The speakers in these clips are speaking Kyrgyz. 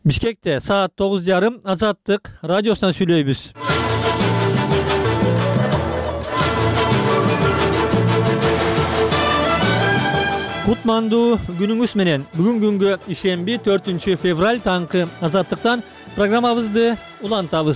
Бишкекте саат 9:30 Азаттык радиосунан сүйлөйбүз. Кутмандуу күнүңүз менен. Бүгүн күнгө ишемби 4 февраль таңкы Азаттыктан программабызды улантабыз.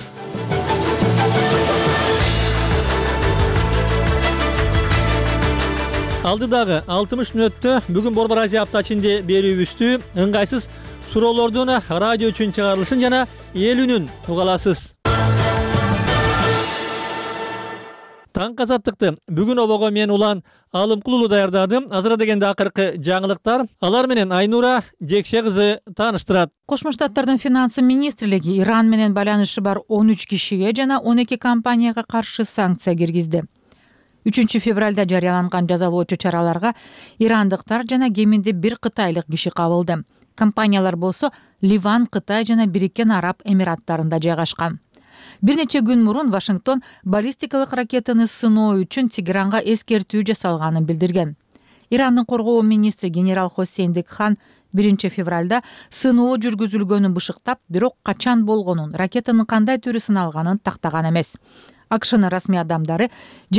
Алдыдагы 60 мүнөттө бүгүн Борбор Азия аптачында берүүбүздү ыңгайсыз суроолордун радио үчүн чыгарылышын жана эл үнүн уга аласыз. Таң Азаттыкты бүгүн обого мен улан Алымкулуу даярдадым. Азыра дегенде акыркы жаңылыктар. Алар менен Айнура Жекше кызы тааныштырат. Кошмо Штаттардын финансы министрлиги Иран менен байланышы бар 13 кишиге жана 12 компанияга каршы санкция киргизди. 3 февралда жарыяланган жазалоочу чараларга ирандыктар жана кеминде бир кытайлык киши кабылды. Компаниялар болсо Ливан, Кытай жана Бириккен Араб Эмираттарында жайгашкан. Бир нече күн мурун Вашингтон баллистикалык ракетаны сыноо үчүн Тегеранга эскертүү жасалганын билдирген. Ирандын коргоо министри генерал Хосейн Декхан 1 февралда сыноо жүргүзүлгөнүн бышыктап, бирок качан болгонун, ракетанын кандай түрү сыналганын тактаган эмес. АКШнын расмий адамдары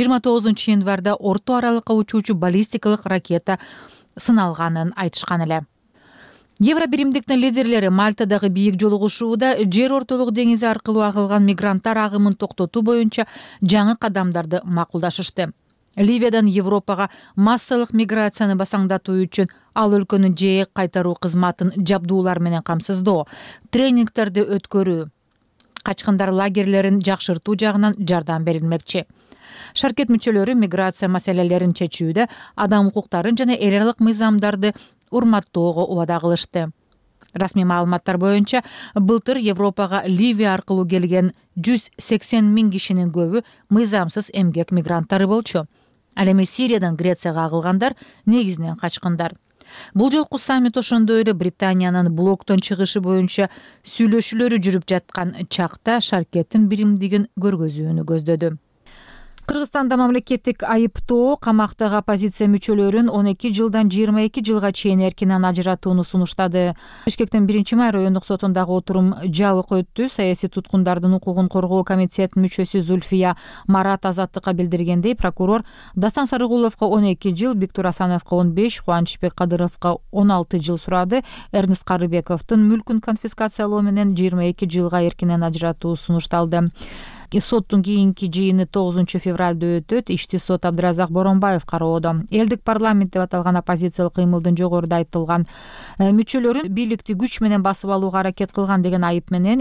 29 январда орто аралыкка учуучу баллистикалык ракета сыналганын айтышкан эле. Евробиримдиктин лидерлери Мальтадагы бийик жолугушууда жер ортолук деңизи аркылуу агылган мигранттар агымын токтотуу боюнча жаңы кадамдарды макулдашышты. Ливиядан Европага массалык миграцияны басаңдатуу үчүн ал өлкөнүн жээк кайтаруу кызматын жабдуулар менен камсыздоо, тренингтерди өткөрүү, качкындар лагерлерин жакшыртуу жагынан жардам берилмекчи. Шаркет мүчөлөрү миграция маселелерин чечүүдө адам укуктарын жана эл аралык мыйзамдарды урматтоого убада кылышты. Расмий маалыматтар боюнча былтыр Европага Ливия аркылуу келген 180 000 кишинин көбү мыйзамсыз эмгек мигранттары болчу. Ал эми Сириядан Грецияга агылгандар негизинен качкындар. Бул жолку саммит ошондой эле Британиянын блоктон чыгышы боюнча сүйлөшүүлөрү жүрүп жаткан чакта шаркеттин биримдигин көргөзүүнү көздөдү. Кыргызстанда мамлекеттик айыптоо камактагы оппозиция мүчөлөрүн 12 жылдан 22 жылга чейин эркинен ажыратууну сунуштады. Бишкектин 1-май райондук сотундагы отурум жабык өттү. Саясий туткундардын укугун коргоо комитетинин мүчөсү Зульфия Марат Азаттыкка билдиргендей, прокурор Дастан Сарыгуловго 12 жыл, Биктур Асановго 15, Кубанычбек Кадыровго 16 жыл сурады. Эрнест Карыбековдун мүлкүн конфискациялоо менен 22 жылга эркинен ажыратуу сунушталды. Соттун кийинки жыйыны 9 февралда өтөт. Ишти сот Абдыразак Боронбаев кароодо. Элдик парламент деп аталган оппозициялык кыймылдын жогоруда айтылган мүчөлөрүн бийликти күч менен басып алууга аракет кылган деген айып менен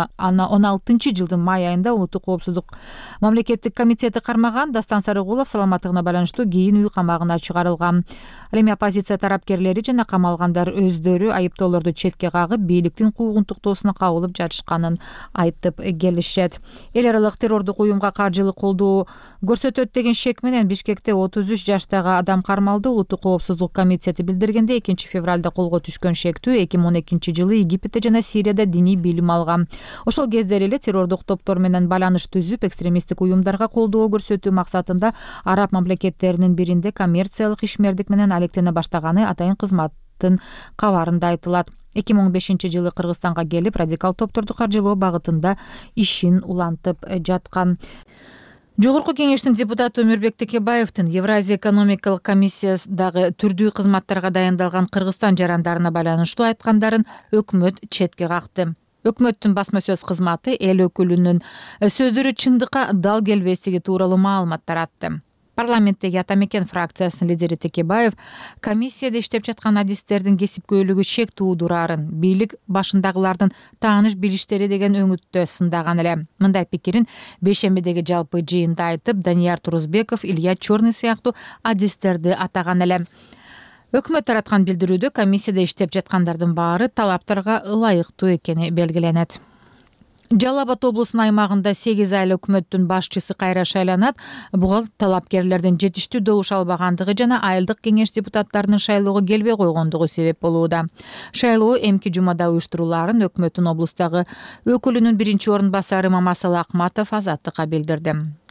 2016 жылдын май айында Улуттук коопсуздук мамлекеттик комитети кармаган. Дастан Сарыгулов саламаттыгына байланыштуу кийин үй камагына чыгарылган. Ал эми оппозиция тарапкерлери жана камалгандар өздөрү айыптоолорду четке кагып, бийликтин куугунтуктоосуна кабылып жатышканын айтып келишет. Эл аралык террордук уюмга каржылык колдоо көрсөтөт деген шек менен Бишкекте 33 жаштагы адам кармалды. Улуттук коопсуздук комитети билдиргенде 2 февралда колго түшкөн шектүү 2012 жылы Египетте жана Сирияда диний билим алган. Ошол кездери эле террордук топтор менен байланыш түзүп, экстремисттик уюмдарга колдоо көрсөтүү максатында араб мамлекеттеринин биринде коммерциялык ишмердик менен алектене баштаганы атайын кызматтын кабарында айтылат. 2015 жылы Кыргызстанга келип, радикал топторду каржылоо багытында ишин улантып жаткан. Жогорку кеңештин депутаты Өмүрбек Текебаевдин Евразия экономикалык комиссиясындагы түрдүү кызматтарга дайындалган Кыргызстан жарандарына байланыштуу айткандарын өкмөт четке какты. Өкмөттүн басма сөз кызматы эл өкүлүнүн сөздөрү чындыкка дал келбестиги тууралуу маалымат таратты. Парламенттеги Атамекен фракциясынын лидери Текебаев комиссияда иштеп жаткан адистердин кесипкөйлүгү шек туудурарын, бийлик башындагылардын тааныш билиштери деген өңүттө сындаган эле. Мындай пикирин бейшембидеги жалпы жыйында айтып, Данияр Турузбеков, Илья Чорный сыяктуу адистерди атаган эле. Өкмөт тараткан билдирүүдө комиссияда иштеп жаткандардын баары талаптарга ылайыктуу экени белгиленет. Жалал Абад облусунун аймагында 8 айыл өкмөттүн башчысы кайра шайланат. Буга талапкерлердин жетиштүү добуш албагандыгы жана айылдык кеңеш депутаттарынын шайлоого келбей койгондугу себеп болууда. Шайлоо эмки жумада уюштурулаарын өкмөттүн облустагы өкүлүнүн 1-орун басары Мамасыл Акматов Азаттыкка билдирди.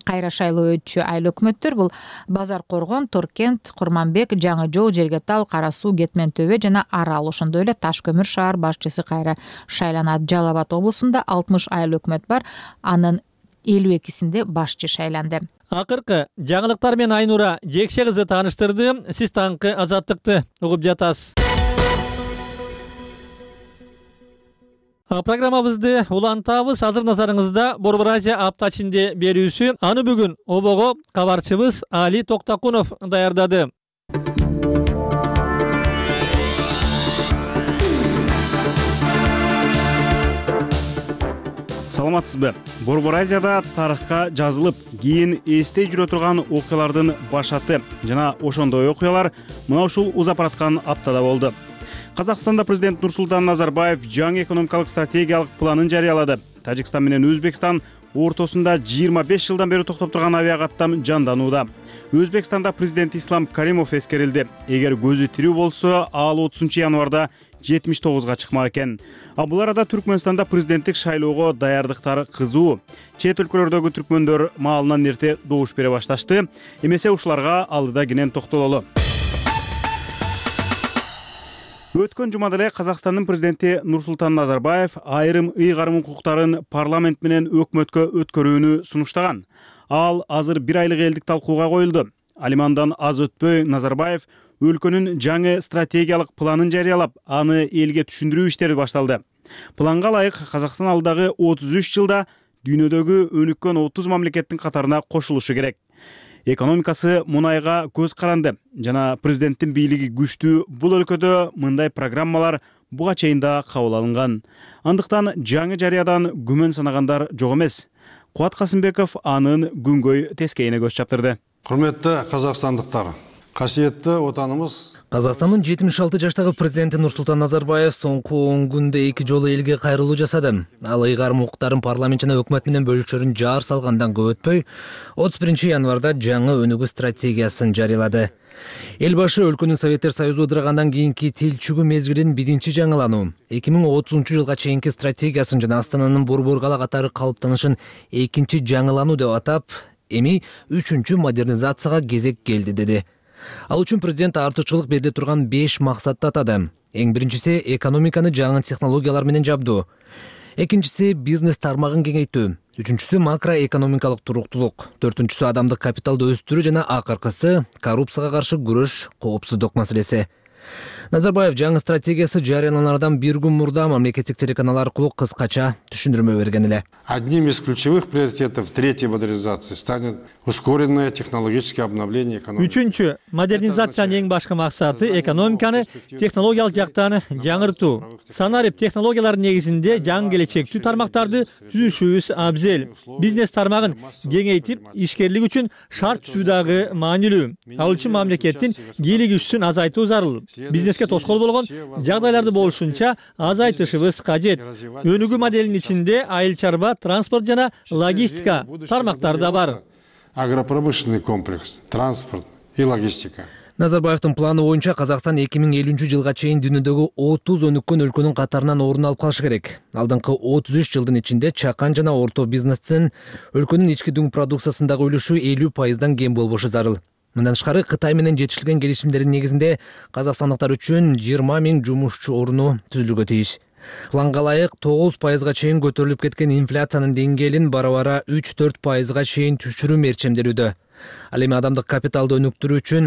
Кайра шайлоо өтчү айыл өкмөттөр бул Базар Коргон, Торкент, Курманбек, Жаңы Жол, Жергетал, Кара Суу, Кетмен Төбө жана Арал, ошондой эле Таш көмүр шаар башчысы кайра шайланат. Жалал Абад облусунда 60 айыл өкмөт бар, анын 52-синде башчы шайланды. Акыркы жаңылыктар менен Айнура Жекше кызы тааныштырды. Сиз таңкы Азаттыкты угуп жатасыз. Программабызды улантабыз. Азыр назарыңызда Борбор Азия апта ичинде берүүсү. Аны бүгүн обого кабарчыбыз Али Токтакунов даярдады. Саламатсызбы? Борбор Азияда тарыхка жазылып, кийин эстей жүрө турган окуялардын башаты жана ошондой окуялар мына ушул узап бараткан аптада болду. Казакстанда президент Нурсултан Назарбаев жаңы экономикалык стратегиялык планын жарыялады. Тажикстан менен Өзбекстан ортосунда 25 жылдан бери токтоп турган авиакаттам жанданууда. Өзбекстанда президент Ислам Каримов эскерилди. Эгер көзү тирүү болсо, ал 30 январда 79-га чыкмак экен. Бул арада Түркмөнстанда президенттик шайлоого даярдыктар кызуу. Чет өлкөлөрдөгү түркмөндөр маалынан эрте добуш бере башташты. Эмесе ушуларга алдыда кенен токтололу. Өткөн жумада эле Казакстандын президенти Нурсултан Назарбаев айрым ыйгарым укуктарын парламент менен өкмөткө өткөрүүнү сунуштаган. Ал азыр 1 айлык элдик талкууга коюлду. Алимандан аз өтпөй Назарбаев өлкөнүн жаңы стратегиялык планын жарыялап, аны элге түшүндүрүү иштери башталды. Планга ылайык Казакстан алдагы 33 жылда дүйнөдөгү өнүккөн 30 мамлекеттин катарына кошулушу керек. Экономикасы мунайга көз каранды жана президенттин бийлиги күчтүү бул өлкөдө мындай программалар буга чейин да кабыл алынган. Андыктан жаңы жарыядан күмөн санагандар жок эмес. Кубат Касымбеков анын күнгөй тескейине көз чаптырды. Құрметті қазақстандықтар, қасиетті отанымыз Казакстандын 76 жаштагы президенти Нурсултан Назарбаев соңку 10 күндө 2 жолу элге кайрылуу жасады. Ал ыйгарым укуктарын парламент жана өкмөт менен бөлүшөрүн жаар салгандан көп өтпөй 31 январда жаңы өнүгүү стратегиясын жарыялады. Эл башы өлкөнүн Советтер Союзу ыдырагандан кийинки тилчүгү мезгилин биринчи жаңылануу, 2030 жылга чейинки стратегиясын жана Астананын борбор кала катары калыптанышын экинчи жаңылануу деп атап, эми 3-чү модернизацияга кезек келди деди. Ал үчүн президент артыкчылык бериле турган 5 максатты атады. Эң биринчиси экономиканы жаңы технологиялар менен жабдуу. Экинчиси бизнес тармагын кеңейтүү. Үчүнчүсү макроэкономикалык туруктулук. Төртүнчүсү адамдык капиталды өстүрүү жана акыркысы коррупцияга каршы күрөш, коопсуздук маселеси. Назарбаев жаңы стратегиясы жарыяланардан 1 күн мурда мамлекеттик телеканал аркылуу кыскача түшүндүрмө берген эле. Одним из ключевых приоритетов третьей модернизации станет ускоренное технологическое обновление экономики. Үчүнчү модернизациянын эң башкы максаты экономиканы технологиялык жактан жаңыртуу. Санарип технологиялардын негизинде жаңы келечектүү тармактарды түзүшүбүз абзел. Бизнес тармагын кеңейтип, ишкерлик үчүн шарт түзүү дагы маанилүү. Ал үчүн мамлекеттин бийлик күчүн азайтуу зарыл. Бизнеске тоскоол болгон жагдайларды болушунча азайтышыбыз кажет. Өнүгүү моделинин ичинде айыл чарба, транспорт жана логистика тармактары да бар. Агропромышленный комплекс, транспорт и логистика. Назарбаевдин планы боюнча Казакстан 2050 жылга чейин дүйнөдөгү 30 өнүккөн өлкөнүн катарынан орун алып калышы керек. Алдыңкы 33 жылдын ичинде чакан жана орто бизнестин өлкөнүн ички дүң продукциясындагы үлүшү 50%дан кем болбошу зарыл. Мындан тышкары Кытай менен жетишилген келишимдердин негизинде казакстандыктар үчүн 20 000 жумушчу орну түзүлүүгө тийиш. Планга ылайык 9%га чейин көтөрүлүп кеткен инфляциянын деңгээлин бара-бара 3-4%га чейин түшүрүү мерчемделүүдө. Ал эми адамдык капиталды өнүктүрүү үчүн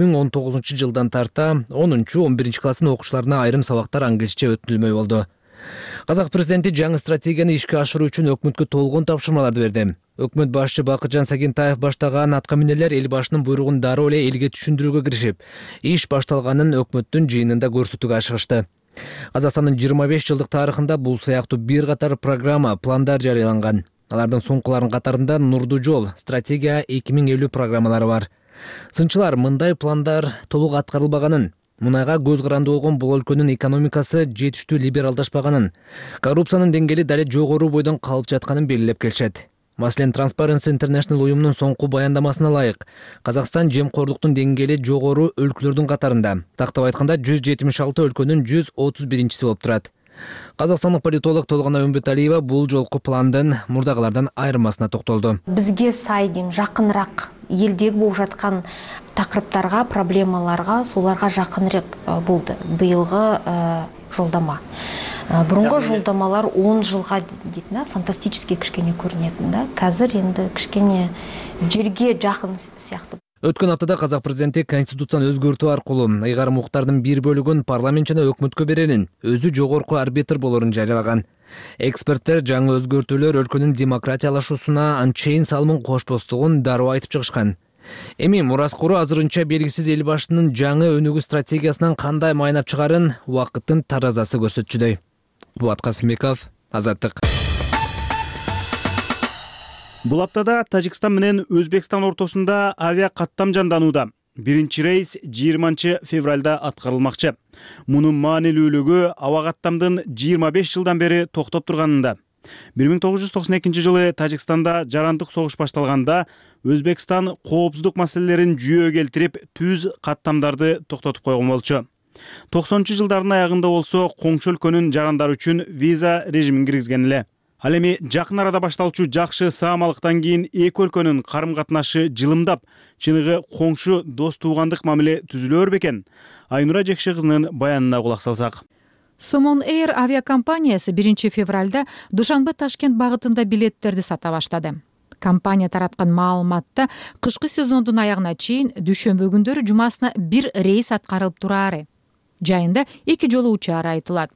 2019 жылдан тарта 10-11 класстын окуучуларына айрым сабактар англисче өтүнүлмөй болду. Казак президенти жаңы стратегияны ишке ашыруу үчүн өкмөткө толгон тапшырмаларды берди. Өкмөт башчы Бакытжан Сагентаев баштаган атка минерлер эл башынын буйругун дароо эле элге түшүндүрүүгө киришип, иш башталганын өкмөттүн жыйынында көрсөтүүгө ашыгышты. Казакстандын 25 жылдык тарыхында бул сыяктуу бир катар программа, пландар жарыяланган. Алардын соңкуларынын катарында Нурдуу жол, стратегия 2050 программалары бар. Сынчылар мындай пландар толук аткарылбаганын, мунайга көз каранды болгон бул өлкөнүн экономикасы жетиштүү либералдашпаганын, коррупциянын деңгээли дале жогору бойдон калып жатканын белгилеп келишет. Маселен, Transparency International уюмунун соңку баяндамасына ылайык, Казакстан жемкорлуктун деңгээли жогору өлкөлөрдүн катарында. Тактап айтканда 176 өлкөнүн 131-чиси болуп турат. Казакстандык политолог Толгона Өмбөталиева бул жолку пландын мурдагылардан айырмасына токтолду. Бизге сай дейм, жакыныраак элдеги болуп жаткан такырыптарга, проблемаларга, соларга жакыныраак болду быйылгы жолдама. Бурунку жолдамалар 10 жылга дейт да, фантастический кичкене көрүнөтүн да. Казыр энди кичкене жерге жакын сыяктуу. Өткөн аптада казак президенти конституцияны өзгөртүү аркылуу ыйгарым укуктардын бир бөлүгүн парламент жана өкмөткө берерин, өзү жогорку арбитр болорун жарыялаган. Эксперттер жаңы өзгөртүүлөр өлкөнүн демократиялашуусуна анчейин салымын кошпостугун дароо айтып чыгышкан. Эми мурас куру азырынча белгисиз эл башчынын жаңы өнүгүү стратегиясынан кандай майнап чыгарын убакыттын таразасы көрсөтчүдөй. Булат Касымбеков, Азаттык. Бул аптада Тажикстан менен Өзбекстан ортосунда авиа каттам жанданууда. Биринчи рейс 20 февралда аткарылмакчы. Мунун маанилүүлүгү аба каттамдын 25 жылдан бери токтоп турганында. 1992 жылы Тажикстанда жарандык согуш башталганда Өзбекстан коопсуздук маселелерин жүйөгө келтирип, түз каттамдарды токтотуп койгон болчу. 90-жылдардын аягында болсо коңшу өлкөнүн жарандары үчүн виза режимин киргизген эле. Ал эми жакын арада башталчу жакшы саамалыктан кийин эки өлкөнүн карым-катнашы жылымдап, чыныгы коңшу дос туугандык мамиле түзүлөр бекен? Айнура Жекше кызынын баянына кулак салсак. Somon Air авиакомпаниясы 1 февралда Душанбе-Ташкент багытында билеттерди сата баштады. Компания тараткан маалыматта кышкы сезондун аягына чейин дүйшөмбү күндөрү жумасына 1 рейс аткарылып турары. Жайында 2 жолуучу айтылат.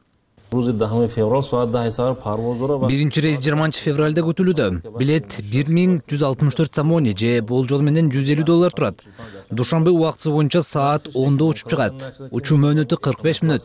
Биринчи рейс 20 февралда күтүлүүдө. Билет 1164 сомони же болжол менен $150 турат. Душанбе убактысы боюнча саат 10-да учуп чыгат. Учуу мөөнөтү 45 мүнөт.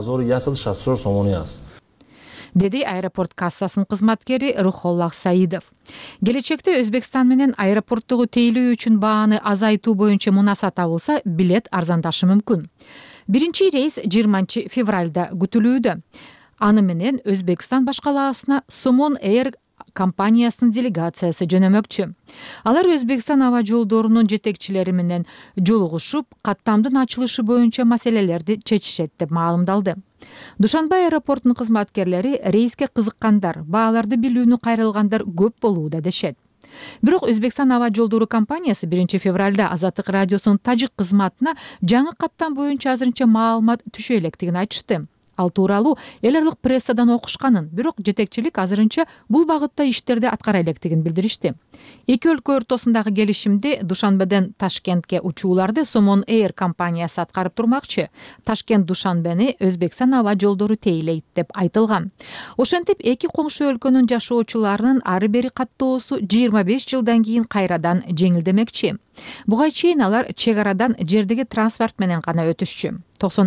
Деди аэропорт кассасынын кызматкери Рухоллах Саидов. Келечекте Өзбекстан менен аэропорттогу тейлөө үчүн бааны азайтуу боюнча мунаса табылса, билет арзандашы мүмкүн. Биринчи рейс 20 февралда күтүлүүдө. Аны менен Өзбекстан башкалаасына Somon Air компаниясынын делегациясы жөнөмөкчү. Алар Өзбекстан аба жолдорунун жетекчилери менен жолугушуп, каттамдын ачылышы боюнча маселелерди чечишет деп маалымдалды. Душанбе аэропортунун кызматкерлери рейске кызыккандар, бааларды билүүнү кайрылгандар көп болууда дешет. Бирок Өзбекстан аба жолдору компаниясы 1 февралда Азаттык радиосунун тажик кызматына жаңы каттам боюнча азырынча маалымат түшө электигин айтышты. Ал тууралуу эл аралык прессадан окушканын, бирок жетекчилик азырынча бул багытта иштерди аткара электигин билдиришти. Эки өлкө ортосундагы келишимди Душанбеден Ташкентке учууларды Somon Air компаниясы аткарып турмакчы. Ташкент-Душанбени Өзбекстан аба жолдору тейлейт деп айтылган. Ошентип эки коңшу өлкөнүн жашоочуларынын ары бери каттоосу 25 жылдан кийин кайрадан жеңилдемекчи. Буга чейин алар чек арадан жердеги транспорт менен гана өтүшчү.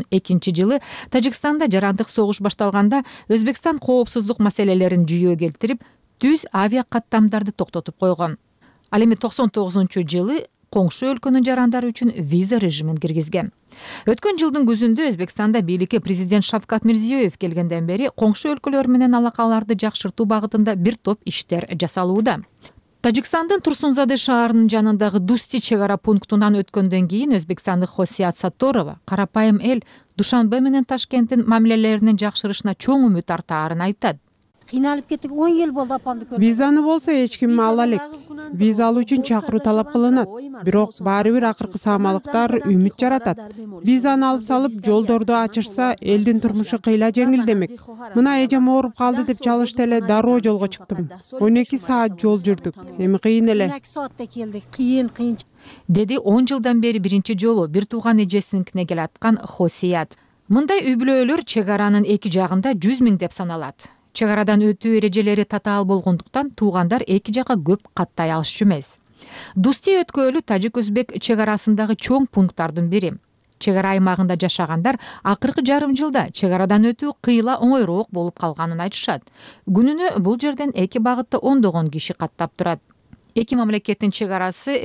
92 жылы Тажикстанда жарандык согуш башталганда Өзбекстан коопсуздук маселелерин жүйөгө келтирип, түз авиа каттамдарды токтотуп койгон. Ал эми 99 жылы коңшу өлкөнүн жарандары үчүн виза режимин киргизген. Өткөн жылдын күзүндө Өзбекстанда бийликке президент Шавкат Мирзиёев келгенден бери коңшу өлкөлөр менен алакаларды жакшыртуу багытында бир топ иштер жасалууда. Тажикстандын Турсунзаде шаарынын жанындагы Дусти чек ара пунктунан өткөндөн кийин Өзбекстандык Хосият Сатторова карапайым эл Душанбе менен Ташкенттин мамилелеринин жакшырышына чоң үмүт артаарын айтат. Кыйналып кеттик, 10 жыл болду апамды көргөн. Визаны болсо эч ким ала элек. Виза алуу үчүн чакыруу талап кылынат. Бирок баары бир акыркы саамалыктар үмүт жаратат. Визаны алып салып, жолдорду ачышса, элдин турмушу кыйла жеңилдемек. Мына эжем ооруп калды деп чалышты эле дароо жолго чыктым. 12 саат жол жүрдүк. Эми кыйын эле. 12 саатта келдик. Кыйын. Деди 10 жылдан бери биринчи жолу бир тууган эжесиникине келаткан Хосият. Мындай үй-бүлөлөр чек аранын эки жагында 100 000 деп саналат. Чек арадан өтүү эрежелери татаал болгондуктан туугандар эки жакка көп каттай алышчу эмес. Дусти өткөлү тажик-өзбек чек арасындагы чоң пункттардын бири. Чек ара аймагында жашагандар акыркы жарым жылда чек арадан өтүү кыйла оңойроок болуп калганын айтышат. Күнүнө бул жерден эки багытта ондогон киши каттап турат. Эки мамлекеттин чек арасы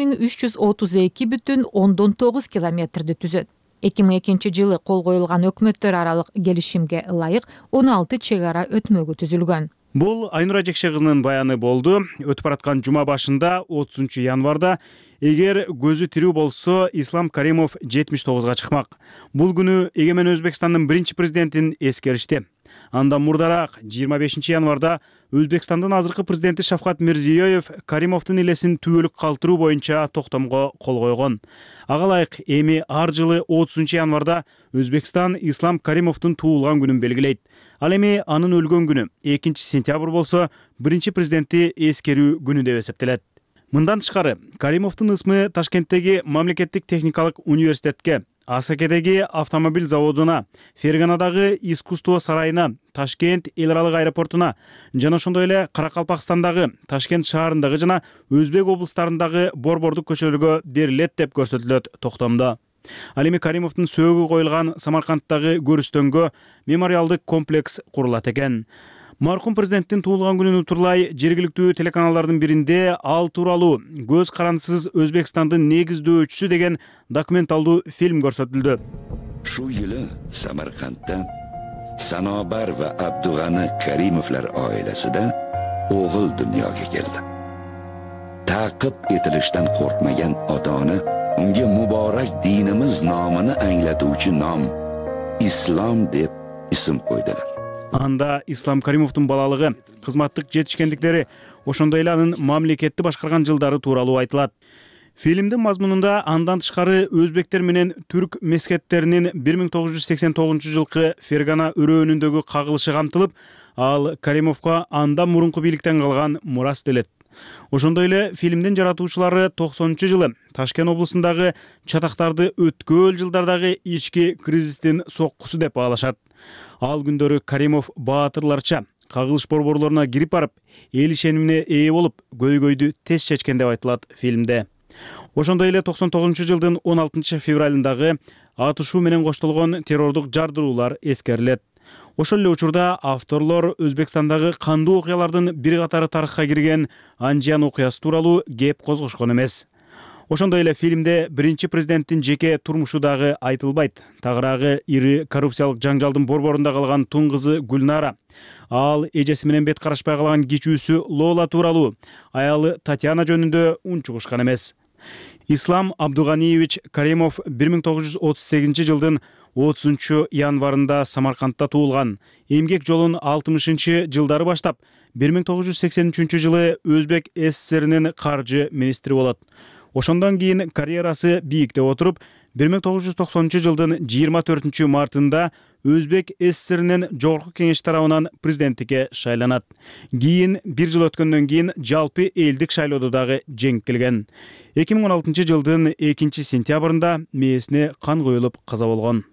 1332,9 километрди түзөт. 2002 жылы кол коюлган өкмөттөр аралык келишимге ылайык 16 чек ара өтмөгү түзүлгөн. Бул Айнура Жекше кызынын баяны болду. Өтүп бараткан жума башында 30 январда эгер көзү тирүү болсо Ислам Каримов 79-га чыкмак. Бул күнү Эгемен Өзбекстандын биринчи президентин эскеришти. Андан мурдараак 25 январда Өзбекстандын азыркы президенти Шавкат Мирзиёев Каримовдун элесин түбөлүк калтыруу боюнча токтомго кол койгон. Ага ылайык эми ар жылы 30 январда Өзбекстан Ислам Каримовдун туулган күнүн белгилейт. Ал эми анын өлгөн күнү 2 сентябрь болсо, биринчи президентти эскерүү күнү деп эсептелет. Мындан тышкары, Каримовдун ысмы Ташкенттеги мамлекеттик техникалык университетке, Асакедеги автомобиль заводуна, Ферганадагы искусство сарайына, Ташкент эл аралык аэропортуна жана ошондой эле Каракалпакстандагы, Ташкент шаарындагы жана Өзбек облустарындагы борбордук көчөлөргө берилет деп көрсөтүлөт токтомдо. Ал эми Каримовдун сөөгү коюлган Самаркандтагы көрүстөнгө мемориалдык комплекс курулат экен. Маркум президенттин туулган күнүн утурлай жергиликтүү телеканалдардын биринде ал тууралуу «Көз карандысыз Өзбекстандын негиздөөчүсү» деген документалдуу фильм көрсөтүлдү. Шу yılı Samarkandda Sanobar va Abdug'ani Karimovlar oilasida o'g'il dunyoga keldi. Ta'qib etilishdan qo'rqmagan ota-ona unga muborak dinimiz nomini anglatuvchi nom Islom deb ism qo'ydilar. Анда Ислам Каримовдун балалыгы, кызматтык жетишкендиктери, ошондой эле анын мамлекетти башкарган жылдары тууралуу айтылат. Фильмдин мазмунунда андан тышкары өзбектер менен түрк мескеттеринин 1989 жылкы Фергана өрөөнүндөгү кагылышы камтылып, ал Каримовго андан мурунку бийликтен калган мурас делет. Ошондой эле фильмдин жаратуучулары 90-жылы Ташкент облусундагы чатактарды өткөл жылдардагы ички кризистин соккусу деп баалашат. Ал күндөрү Каримов баатырларча кагылыш борборлоруна кирип барып, эл ишенимине ээ болуп, көйгөйдү тез чечкен деп айтылат фильмде. Ошондой эле 99-жылдын 16 февралындагы атышуу менен коштолгон террордук жардыруулар эскерилет. Ошол эле учурда авторлор Өзбекстандагы кандуу окуялардын бир катары тарыхка кирген Анжиян окуясы тууралуу кеп козгошкон эмес. Ошондой эле фильмде биринчи президенттин жеке турмушу дагы айтылбайт. Тагыраагы ири коррупциялык жаңжалдын борборунда калган тун кызы Гүлнара, ал эжеси менен бет карашпай калган кичүүсү Лола тууралуу, аялы Татьяна жөнүндө унчугушкан эмес. Ислам Абдуганиевич Каримов 1938 жылдын 30 январында Самаркандта туулган. Эмгек жолун 60 жылдары баштап 1983 жылы Өзбек СССРинин каржы министри болот. Ошондон кийин карьерасы бийиктеп отуруп, 1990 жылдын 24 мартында Өзбек СССРинин жогорку кеңеш тарабынан президенттикке шайланат. Кийин бир жыл өткөндөн кийин жалпы элдик шайлоодо дагы жеңип келген. 2016 жылдын 2 сентябрында мээсине кан коюлуп каза болгон.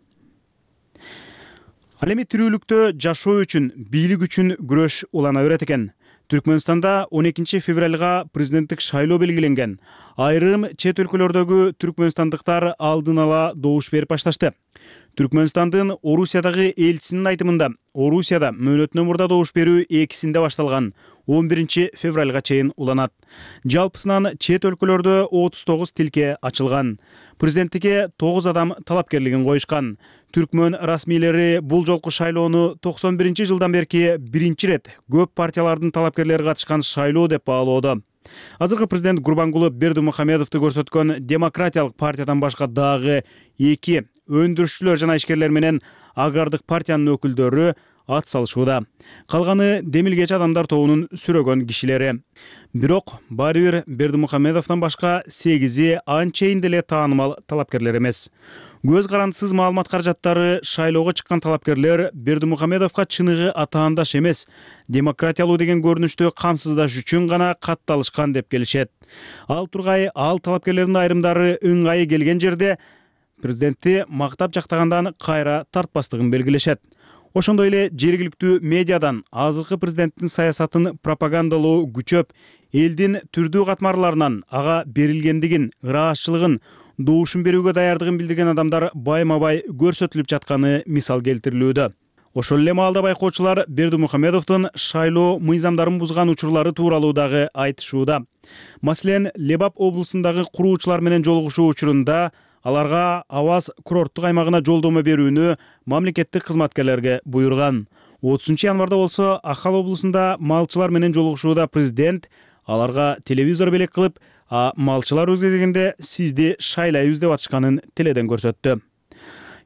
Ал эми тирүүлүктө жашоо үчүн, бийлик үчүн күрөш улана берет экен. Түркмөнстанда 12 февралга президенттик шайлоо белгиленген. Айрым чет өлкөлөрдөгү түркмөнстандыктар алдын ала добуш берип башташты. Түркмөнстандын Орусиядагы элчисинин айтымында, Орусияда мөөнөтүнөн мурда добуш берүү 2-синде башталган, 11 февралга чейин уланат. Жалпысынан чет өлкөлөрдө 39 тилке ачылган. Президенттикке 9 адам талапкерлигин коюшкан. Түркмөн расмийлери бул жолку шайлоону 91 жылдан берки биринчи рет көп партиялардын талапкерлери катышкан шайлоо деп баалоодо. Азыркы президент Гурбангулы Бердимухамедовду көрсөткөн Демократиялык партиядан башка дагы 2 өндүрүшчүлөр жана ишкерлер менен агрардык партиянын өкүлдөрү ат салышууда. Калганы демилгеч адамдар тобунун сүрөгөн кишилери. Бирок баары бир Бердимухамедовдон башка 8 анчейин деле таанымал талапкерлер эмес. Көз карандысыз маалымат каражаттары шайлоого чыккан талапкерлер Бердимухамедовго чыныгы атаандаш эмес, демократиялуу деген көрүнүштү камсыздаш үчүн гана катталышкан деп келишет. Ал тургай ал талапкерлердин айрымдары ыңгайы келген жерде президентти мактап жактагандан кайра тартпастыгын белгилешет. Ошондой эле жергиликтүү медиадан азыркы президенттин саясатын пропагандалоо күчөп, элдин түрдүү катмарларынан ага берилгендигин, ыраазчылыгын, добушун берүүгө даярдыгын билдирген адамдар байма-бай көрсөтүлүп жатканы мисал келтирилүүдө. Ошол эле маалда байкоочулар Бердимухамедовдун шайлоо мыйзамдарын бузган учурлары тууралуу дагы айтышууда. Маселен, Лебап облусундагы куруучулар менен жолугушуу учурунда аларга Аваз курорттук аймагына жолдомо берүүнү мамлекеттик кызматкерлерге буйруган. 30 январда болсо Ахал облусунда малчылар менен жолугушууда президент аларга телевизор белек кылып, малчылар өз кезегинде сизди шайлайбыз деп атышканын теледен көрсөттү.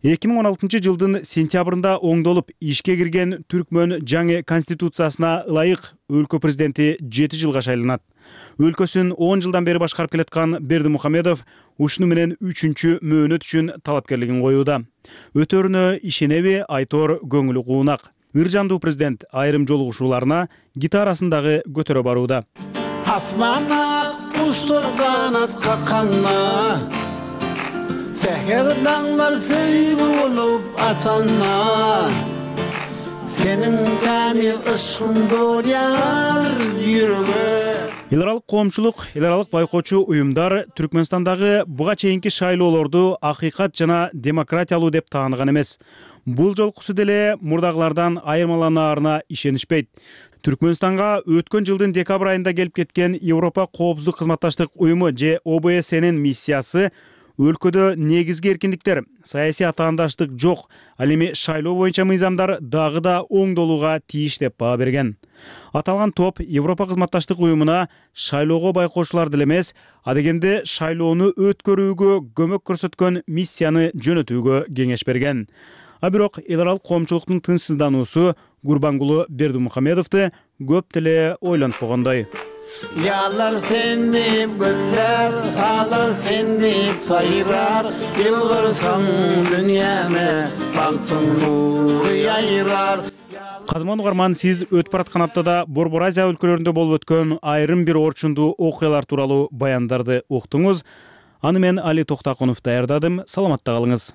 2016 сентябрында оңдолуп ишке кирген Түркмөн жаңы конституциясына ылайык өлкө президенти 7 жылга шайланат. Өлкөсүн 10 жылдан бери башкарып келаткан Бердимухамедов ушуну менен 3-чү мөөнөт үчүн талапкерлигин коюуда. Өтөрүнө ишенеби, айтор көңүлү куунак. Ыржандуу президент айрым жолугушууларына гитарасындагы көтөрө барууда. Asmana kuşlar kanat kakana, seher dağlar söygü olup atanma, senin temir ışın dolyar yürüme. Эл аралык коомчулук, эл аралык байкоочу уюмдар Түркмөнстандагы буга чейинки шайлоолорду акыйкат жана демократиялуу деп тааныган эмес. Бул жолкусу деле мурдагылардан айырмаланаарына ишенишпейт. Түркмөнстанга өткөн жылдын декабрь айында келип кеткен Европа коопсуздук кызматташтык уюму же ОБСЕнин миссиясы өлкөдө негизги эркиндиктер, саясий атаандаштык жок, ал эми шайлоо боюнча мыйзамдар дагы да оңдолууга тийиш деп баа берген. Аталган топ Европа кызматташтык уюмуна шайлоого байкоочулар деле эмес, адегенде шайлоону өткөрүүгө көмөк көрсөткөн миссияны жөнөтүүгө кеңеш берген. А бирок эл аралык коомчулуктун тынчсыздануусу Гурбангулы Бердимухамедовду көп деле ойлонтпогондой. Yağlar sendip güller, sağlar sendip sayırar, yılgırsan dünyame, baktın nuru yayırar. Кадыман угарман, сиз өтүп бараткан аптада Борбор Азия өлкөлөрүндө болуп өткөн айрым бир орчундуу окуялар тууралуу баяндарды уктуңуз. Аны мен Али Токтакунов даярдадым. Саламатта калыңыз.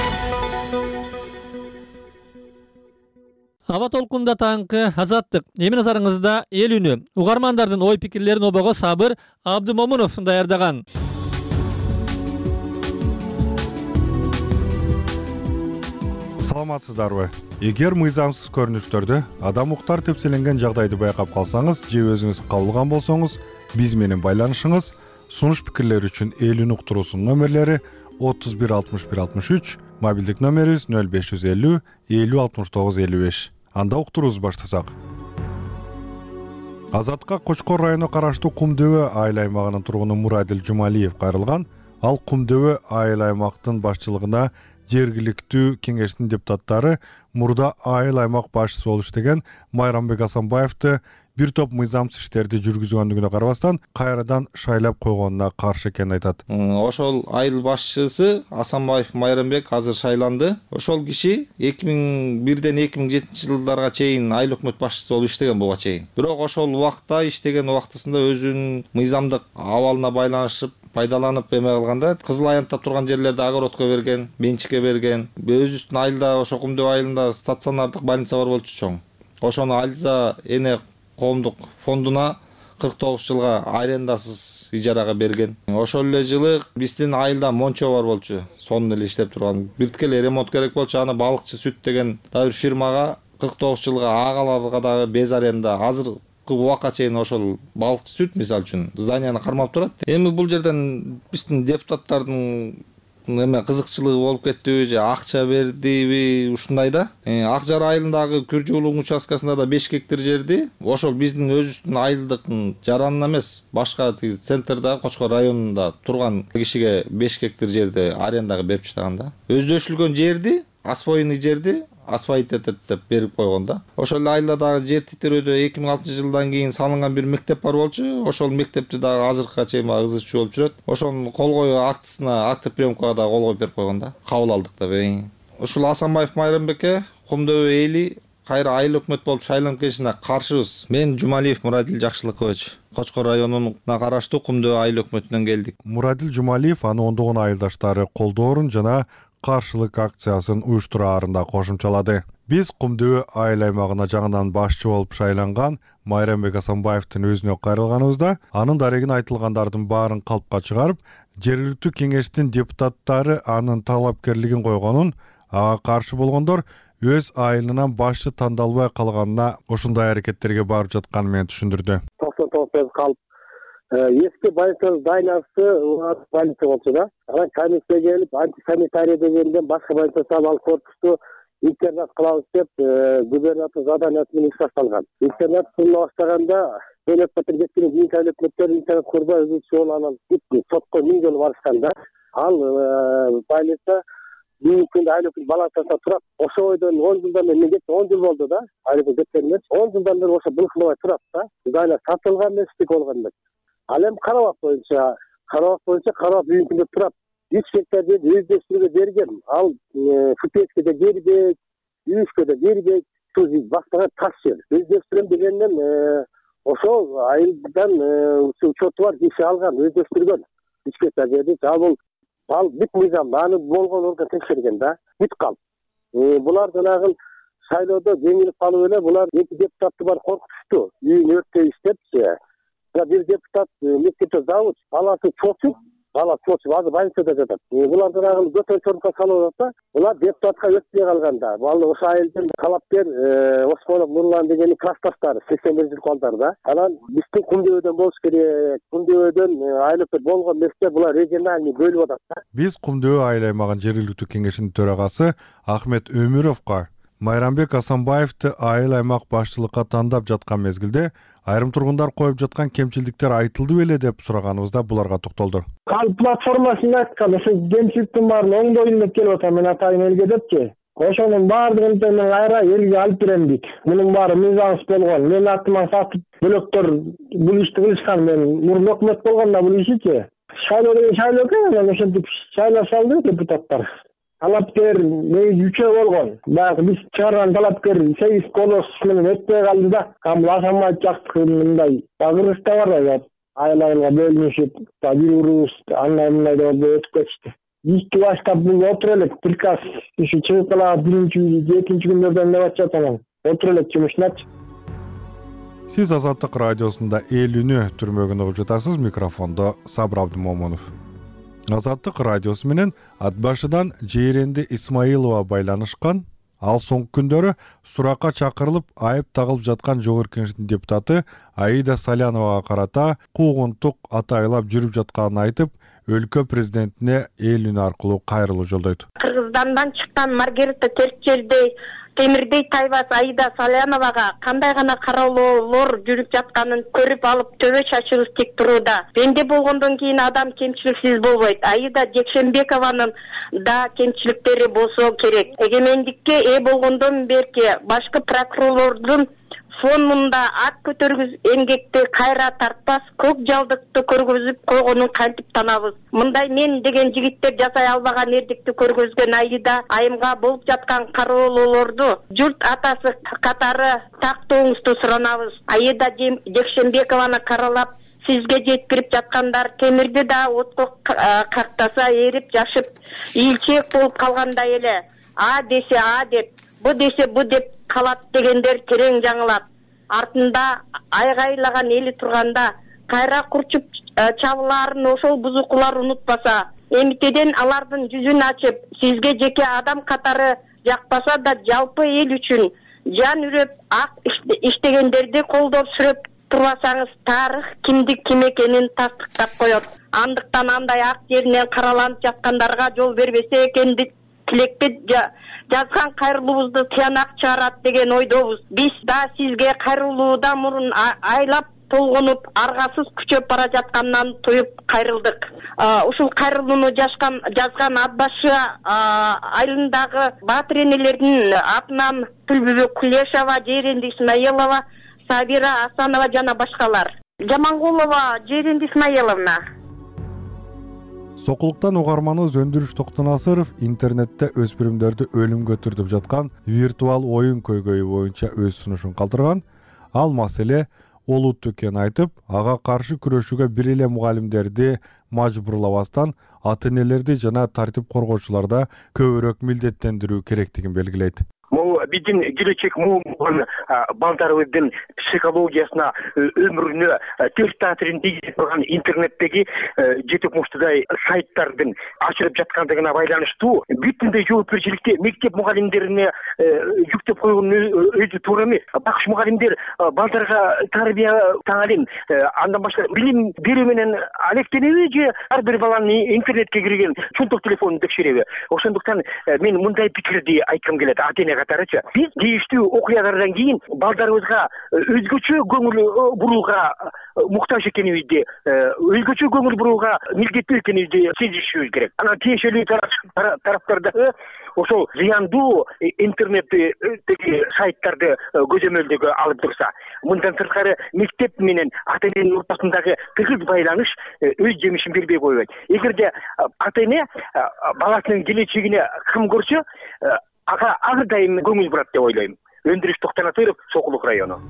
Аба толкунда таңкы азаттык. Эми назарыңызда эл үнү. Угармандардын ой пикирлерин обого Сабыр Абдымомунов даярдаган. Саламатсыздарбы? Эгер мыйзамсыз көрүнүштөрдө адам укуктар тепселенген жагдайды байкап калсаңыз же өзүңүз кабылган болсоңуз, биз менен байланышыңыз. Сунуш пикирлер үчүн эл үнү уктуруусунун номерлери 31 61 63, мобилдик номерибиз 0550 50 69 55. Анда уктурубуз баштасак. Азатка Кочкор району караштуу Кумдөбө айыл аймагынын тургуну Мурадил Жумалиев кайрылган. Ал Кумдөбө айыл аймактын башчылыгына жергиликтүү кеңештин депутаттары мурда айыл аймак башчысы болуп иштеген Майрамбек Асанбаевди бир топ мыйзамсыз иштерди жүргүзгөндүгүнө карабастан кайрадан шайлап койгонуна каршы экенин айтат. Ошол айыл башчысы Асанбаев Майрамбек азыр шайланды. Ошол киши 2001ден 2007 жылдарга чейин айыл өкмөт башчысы болуп иштеген буга чейин. Бирок ошол убакта иштеген убактысында өзүнүн мыйзамдык абалына байланышып пайдаланып эме кылганда кызыл аянтта турган жерлерди огородко берген, менчикке берген. Өзүбүздүн айылда ошо Кумдөбө айылында стационардык больница бар болчу чоң. Ошону Альза эне коомдук фондуна 49 жылга арендасыз ижарага берген. Ошол эле жылы биздин айылда Мончо бар болчу. Сонун эле иштеп турган. Бирткеле ремонт керек болчу. Аны балыкчы сүт деген бир фирмага 49 жылга агаларга дагы без аренда. Азыр убакка чейин ошол балыкчы сүт мисалы үчүн зданияны кармап турат. Эми бул жерден биздин депутаттардын эме кызыкчылыгы болуп кеттиби же акча бердиби ушундай да. Ак Жар айылындагы Күржүүлүк участкасында да 5 гектар жерди ошол биздин өзүбүздүн айылдыктын жаранына эмес, башка центрдагы Кочкор районунда турган кишиге 5 гектар жерди арендага берип чыган да. Өздөшүлгөн жерди, освоенный жерди асфальт этет деп берип койгон да. Ошол айылдагы жер титирөөдө 2006 жылдан кийин салынган бир мектеп бар болчу. Ошол мектепти дагы азыркыга чейин ызычуу болуп жүрөт. Ошонун кол коюу актысына, актоприемкага да кол коюп берип койгон да. Кабыл алдык деп. Ушул Асанбаев Майрамбекке Кумдөбө эли кайра айыл өкмөт болуп шайланып келишине каршыбыз. Мен Жумалиев Мурадил Жакшылыкович, Кочкор районуна караштуу Кумдөбө айыл өкмөтүнөн келдик. Мурадил Жумалиев аны ондогон айылдаштары колдоорун жана каршылык акциясын уюштураарында кошумчалады. Биз Кумдөбө айыл аймагына жаңыдан башчы болуп шайланган Майрамбек Асанбаевдин өзүнө кайрылганыбызда, анын дарегин айтылгандардын баарын калпка чыгарып, жергиликтүү кеңештин депутаттары анын талапкерлигин койгонун, ага каршы болгондор өз айылынан башчы тандалбай калганына ошондой аракеттерге барып жатканын менен түшүндүрдү. 99 калып эски больница зданиясы больница болчу да. Анан комиссия келип антисанитария дегенден башка больницаны алып корпусту интернат кылабыз деп губернатор заданиясы менен иш башталган. Интернат кылына баштаганда эл өкмөттөр кеткенден кийин эл өкмөттөр интернат курбай өзү анан сотко 1000 жолу барышкан да. Ал больница бүгүнкү күндө айлык балансында турат. Ошо бойдон 10 жылдан бери эмне 10 жыл болду да. Айлык кеткенбиз. 10 жылдан бери ошо былкылбай турат да. Биз айла сатылган эместик болгон эмес. Ал эми Карабак боюнча Карабак бүгүнкү күндө турат. 3 гектар жерди өздөштүрүүгө берген. Ал Футескеде жербек, Үйүшкөдө жербек, бактага таш жер. Өздөштүрөм дегенден ошол айылдан учету бар киши алган, өздөштүргөн. 3 гектар жерди. Ал бүт мыйзам, аны болгон орган текшерген да. Бүт калп. Булар жанагы шайлоодо жеңилип калып эле булар 2 депутатты бар коркутушту. Үйүн өрттөй иштепчи. Бир депутат мектепте завуч, баласы чочуп азыр больницада жатат. Булар жанагы көтөрчөрүккө салып атат. Булар депутатка өтпөй калганда, ошо айылдын талапкер Осмонов Нурлан деген классташтары 81 жыл калдар да. Анан биздин Кумдөбөдөн болуш керек. Кумдөбөдөн айлыктар болгон эместе булар региональный бөлүп атат да. Биз Кумдөбө айыл аймагын жергиликтүү кеңешинин төрагасы Ахмет Өмүровго Майрамбек Асанбаевди айыл аймак башчылыкка тандап жаткан мезгилде айрым тургундар коюп жаткан кемчилдиктер айтылды беле деп сураганыбызда буларга токтолду. Кал платформасында айткан ошо кемчиликтин баарын оңдойм деп келип атам мен атайын элге депчи. Ошонун баардыгын мен айра элге алып берем дейт. Мунун баары мыйзамсыз болгон. Мен атыма сатып бөлөктөр бул ишти кылышкан. Мен мурун өкмөт болгондо бул ишичи. Шайлоо деген шайлоо экен, ошентип шайлоо салды депутаттар. Талапкер үчөө болгон. Баягы биз чыгарган талапкер 8 голос менен өтпөй калды да. Бул Асанбаев жактыкы мындай багырышта бар да. Айыл-айылга бөлүнүшүп, бир урус андай деп өтүп кетишти. Ишти баштап бул отур элек приказ ушу чыгып калат 1-2 күндөрдөн деп атышат. Отур элек жумушуначы. Сиз Азаттык радиосунда эл үнү түрмөгүн угуп жатасыз. Микрофондо Сабыр Абдымомунов. Азаттык радиосу менен ат башыдан Жээренди Исмаилова байланышкан. Ал соңку күндөрү суракка чакырылып айып тагылып жаткан Жогорку Кеңештин депутаты Аида Саляновага карата куугунтук атайлап жүрүп жатканын айтып, өлкө президентине эл үнү аркылуу кайрылуу жолдойт. Кыргызстандан чыккан Маргарита Терчелдей, Темирдей Тайбас Аида Саляновага кандай гана кароолор жүрүп жатканын көрүп алып төбө чачыбыз тик турууда. Пенде болгондон кийин адам кемчиликсиз болбойт. Аида Жекшенбекованын да кемчиликтери болсо керек. Эгемендикке ээ болгондон берки башкы прокурорлордун фонунда ат көтөргүз эмгекти кайра тартпас көк жалдыкты көргөзүп койгонун кантип танабыз. Мындай мен деген жигиттер жасай албаган эрдикти көргөзгөн Аида айымга болуп жаткан кароололорду журт атасы катары тактооңузду суранабыз. Аида Жекшенбекованы каралап сизге жеткирип жаткандар темирди да отко кактаса эрип жашып ийилчээк болуп калгандай эле. А десе а деп, бу десе бу деп калат дегендер терең жаңылат. Артында айгайлаган эли турганда кайра курчуп чабылаарын ошол бузукулар унутпаса, эмитеден алардын жүзүн ачып, сизге жеке адам катары жакпаса да жалпы эл үчүн жан үрөп ак иштегендерди колдоп сүрөп турбасаңыз, тарых кимди ким экенин тастыктап коет. Андыктан андай ак жеринен караланып жаткандарга жол бербесе экен деп тилекти жазган кайрылуубузду тыянак чыгарат деген ойдобуз. Биз да сизге кайрылуудан мурун айлап толгонуп, аргасыз күчөп бара жаткандан туюп кайрылдык. Ушул кайрылууну жазган ат башы айылындагы баатыр энелердин атынан Күлбүбө Кулешова, Жээренди Исмаилова, Сабира Асанова жана башкалар. Жамангулова Жээренди Исмаиловна. Сокулуктан угарманыбыз Өндүрүш Токтонасыров интернетте өспүрүмдөрдү өлүмгө түртүп жаткан виртуал оюн көйгөйү боюнча өз сунушун калтырган. Ал маселе олуттуу экенин айтып, ага каршы күрөшүүгө бир эле мугалимдерди мажбурлабастан ата-энелерди жана тартип коргоочуларда көбүрөөк милдеттендирүү керектигин белгилейт. Биздин келечек болгон балдарыбыздын психологиясына, өмүрүнө терс таасирин тийгизип турган интернеттеги жетек муштудай сайттардын ачылып жаткандыгына байланыштуу бүтүндөй жоопкерчиликти мектеп мугалимдерине жүктөп койгон өзү туура эмес. Бакыш мугалимдер балдарга тарбия, таалим, андан башка билим берүү менен алектенеби же ар бир баланын интернетке кирген чөнтөк телефонун текшереби? Ошондуктан мен мындай пикирди айткым келет ата-энеге катарычы биз тийиштүү окуялардан кийин балдарыбызга өзгөчө көңүл бурууга муктаж экенибизди, өзгөчө көңүл бурууга милдеттүү экенибизди сезишибиз керек. Анан тиешелүү тараптардагы ошол зыяндуу интернеттеги сайттарды көзөмөлдөгө алып турса, мындан сырткары мектеп менен ата эненин ортосундагы тыгыз байланыш өз жемишин бербей койбойт. Эгерде ата эне баласынын келечегине кым көрсө, ага ар дайым көңүл бурат деп ойлойм. Өндүрүш Токтонатыров, Сокулук району.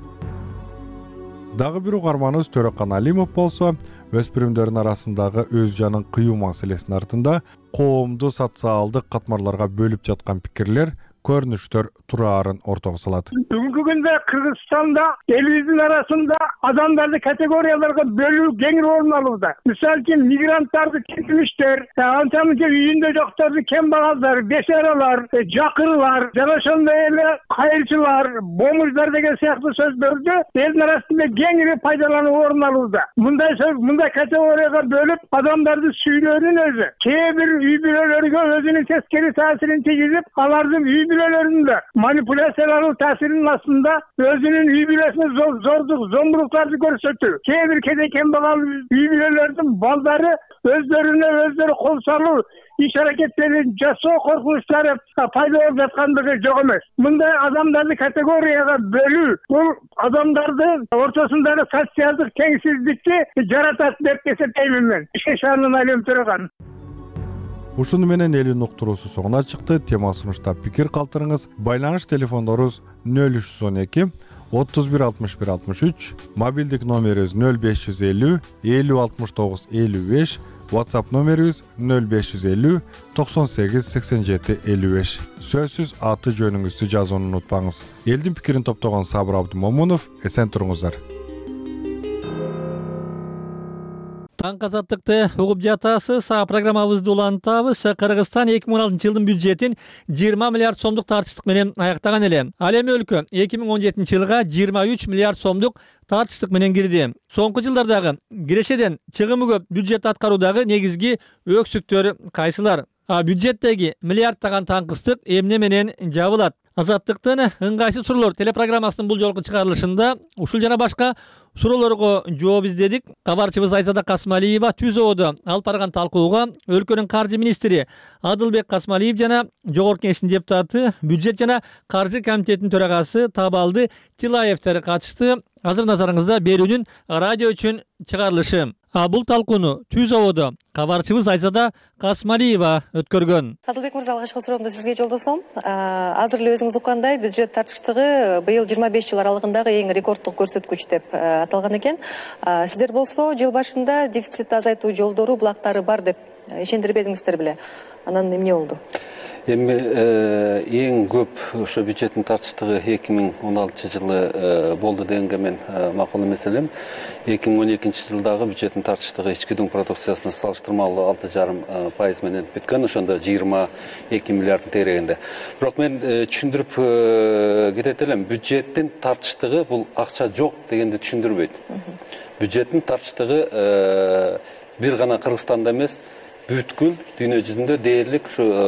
Дагы бир угарманыбыз Төрөкан Алимов болсо, өспүрүмдөрдүн арасындагы өз жанын кыюу маселесинин артында коомду социалдык катмарларга бөлүп жаткан пикирлер, көрүнүштөр тураарын ортого салат. Бүгүнкү күндө Кыргызстанда элибиздин арасында адамдарды категорияларга бөлүү кеңири орун алууда. Мисалы үчүн мигранттарды кемтимиштер, анча мынча үйүндө жокторду кембагалдар, бешаралар, жакырлар, жана ошондой эле кайырчылар, бомуждар деген сыяктуу сөздөрдү элдин арасында кеңири пайдалануу орун алууда. Мындай категорияга бөлүп адамдарды сүйрөөнүн өзү кээ бир үй бүлөлөргө өзүнүн тескери таасирин тийгизип, алардын үй бүлөлөрүндө манипуляцияларуу таасиринин астында өзүнүн үй бүлөсүнө зордук, зомбулуктарды көрсөтүү. Кээ бир кеде кембагал үй бүлөлөрдүн балдары өздөрүнө өздөрү кол салуу иш аракеттерин жасоо коркунучтары пайда болуп жаткандыгы жок эмес. Мындай адамдарды категорияга бөлүү бул адамдардын ортосундагы социалдык теңсиздикти жаратат деп эсептеймин мен. Шешанын Алим Төрөган. Ушуну менен элин уктуруусу соңуна чыкты. Тема сунуштап пикир калтырыңыз. Байланыш телефондорубуз 0312 31 61 63, мобилдик номерибиз 0550 50 69 55, WhatsApp номерибиз 0550 98 87 55. Сөзсүз аты жөнүңүздү жазууну унутпаңыз. Элдин пикирин топтогон Сабыр Абдымомунов, эсен туруңуздар. Таң азаттыкты угуп жатасыз. Программабызды улантабыз. Кыргызстан 2016 жылдын бюджетин 20 миллиард сомдук тартыштык менен аяктаган эле. Ал эми өлкө 2017 жылга 23 миллиард сомдук тартыштык менен кирди. Соңку жылдардагы кирешеден чыгымы көп бюджет аткаруудагы негизги өксүктөр кайсылар? Бюджеттеги миллиардтаган таңкыстык эмне менен жабылат? Азаттыктын ыңгайсыз суроолор телепрограммасынын бул жолку чыгарылышында ушул жана башка суроолорго жооп издедик. Кабарчыбыз Айзада Касмалиева түз оодо алып барган талкууга өлкөнүн каржы министри Адылбек Касмалиев жана Жогорку Кеңештин депутаты, бюджет жана каржы комитетинин төрагасы Табалды Тилаевтер катышты. Азыр назарыңызда берүүнүн радио үчүн чыгарылышы. Бул талкууну түз оодо кабарчыбыз Айзада Касмалиева өткөргөн. Адылбек мырза, алгачкы суроомду сизге жолдосом. Азыр эле өзүңүз уккандай, бюджет тартыштыгы быйыл 25 жыл аралыгындагы эң рекорддук көрсөткүч деп аталган экен. Сиздер болсо жыл башында дефицитти азайтуу жолдору, булактары бар деп ишендирбедиңиздер беле? Анан эмне болду? Эми эң көп ошо бюджеттин тартыштыгы 2016 жылы болду дегенге мен макул эмес элем. 2012 жылдагы бюджеттин тартыштыгы ички дуң продукциясына салыштырмалуу 6,5% менен бүткөн, ошондо 22 миллиардын тегерегинде. Бирок мен түшүндүрүп кетет элем, бюджеттин тартыштыгы бул акча жок дегенди түшүндүрбөйт. Бюджеттин тартыштыгы бир гана Кыргызстанда эмес, бүткүл дүйнө жүзүндө дээрлик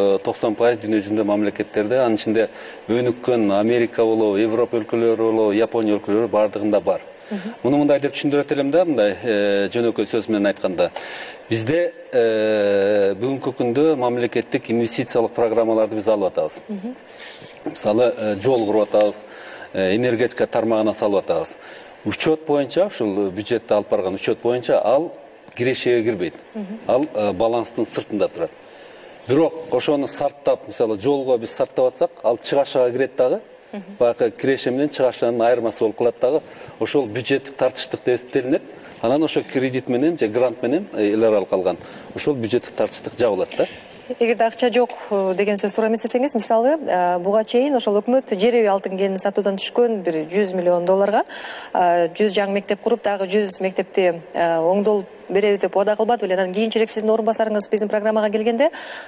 90% дүйнө жүзүндө мамлекеттерде, анын ичинде өнүккөн Америка болобу, Европа өлкөлөрү болобу, Япония өлкөлөрү бардыгында бар. Муну мындай деп түшүндүрөт элем да, мындай жөнөкөй сөз менен айтканда. Бизде бүгүнкү күндө мамлекеттик инвестициялык программаларды биз алып атабыз. Мисалы, жол куруп атабыз, энергетика тармагына салып атабыз. Учет боюнча, ушул бюджетти алып барган учет боюнча ал кирешеге кирбейт. Ал баланстын сыртында турат. Бирок ошону сарттап, мисалы, жолго биз сарттап атсак, ал чыгашага кирет дагы. Баягы киреше менен чыгашанын айырмасы болуп калат дагы. Ошол бюджеттик тартыштык деп эсептелинет. Анан ошо кредит менен же грант менен эл аралык калган. Ошол бюджеттик тартыштык жабылат да. Эгерде акча жок деген сөз туура эмес десеңиз, мисалы, буга чейин ошол өкмөт жер үй алтын кенин сатуудан түшкөн бир 100 миллион долларга 100 жаңы мектеп куруп, дагы 100 мектепти оңдолуп беребиз деп убада кылбады беле? Анан кийинчерээк сиздин орун басарыңыз биздин программага келгенде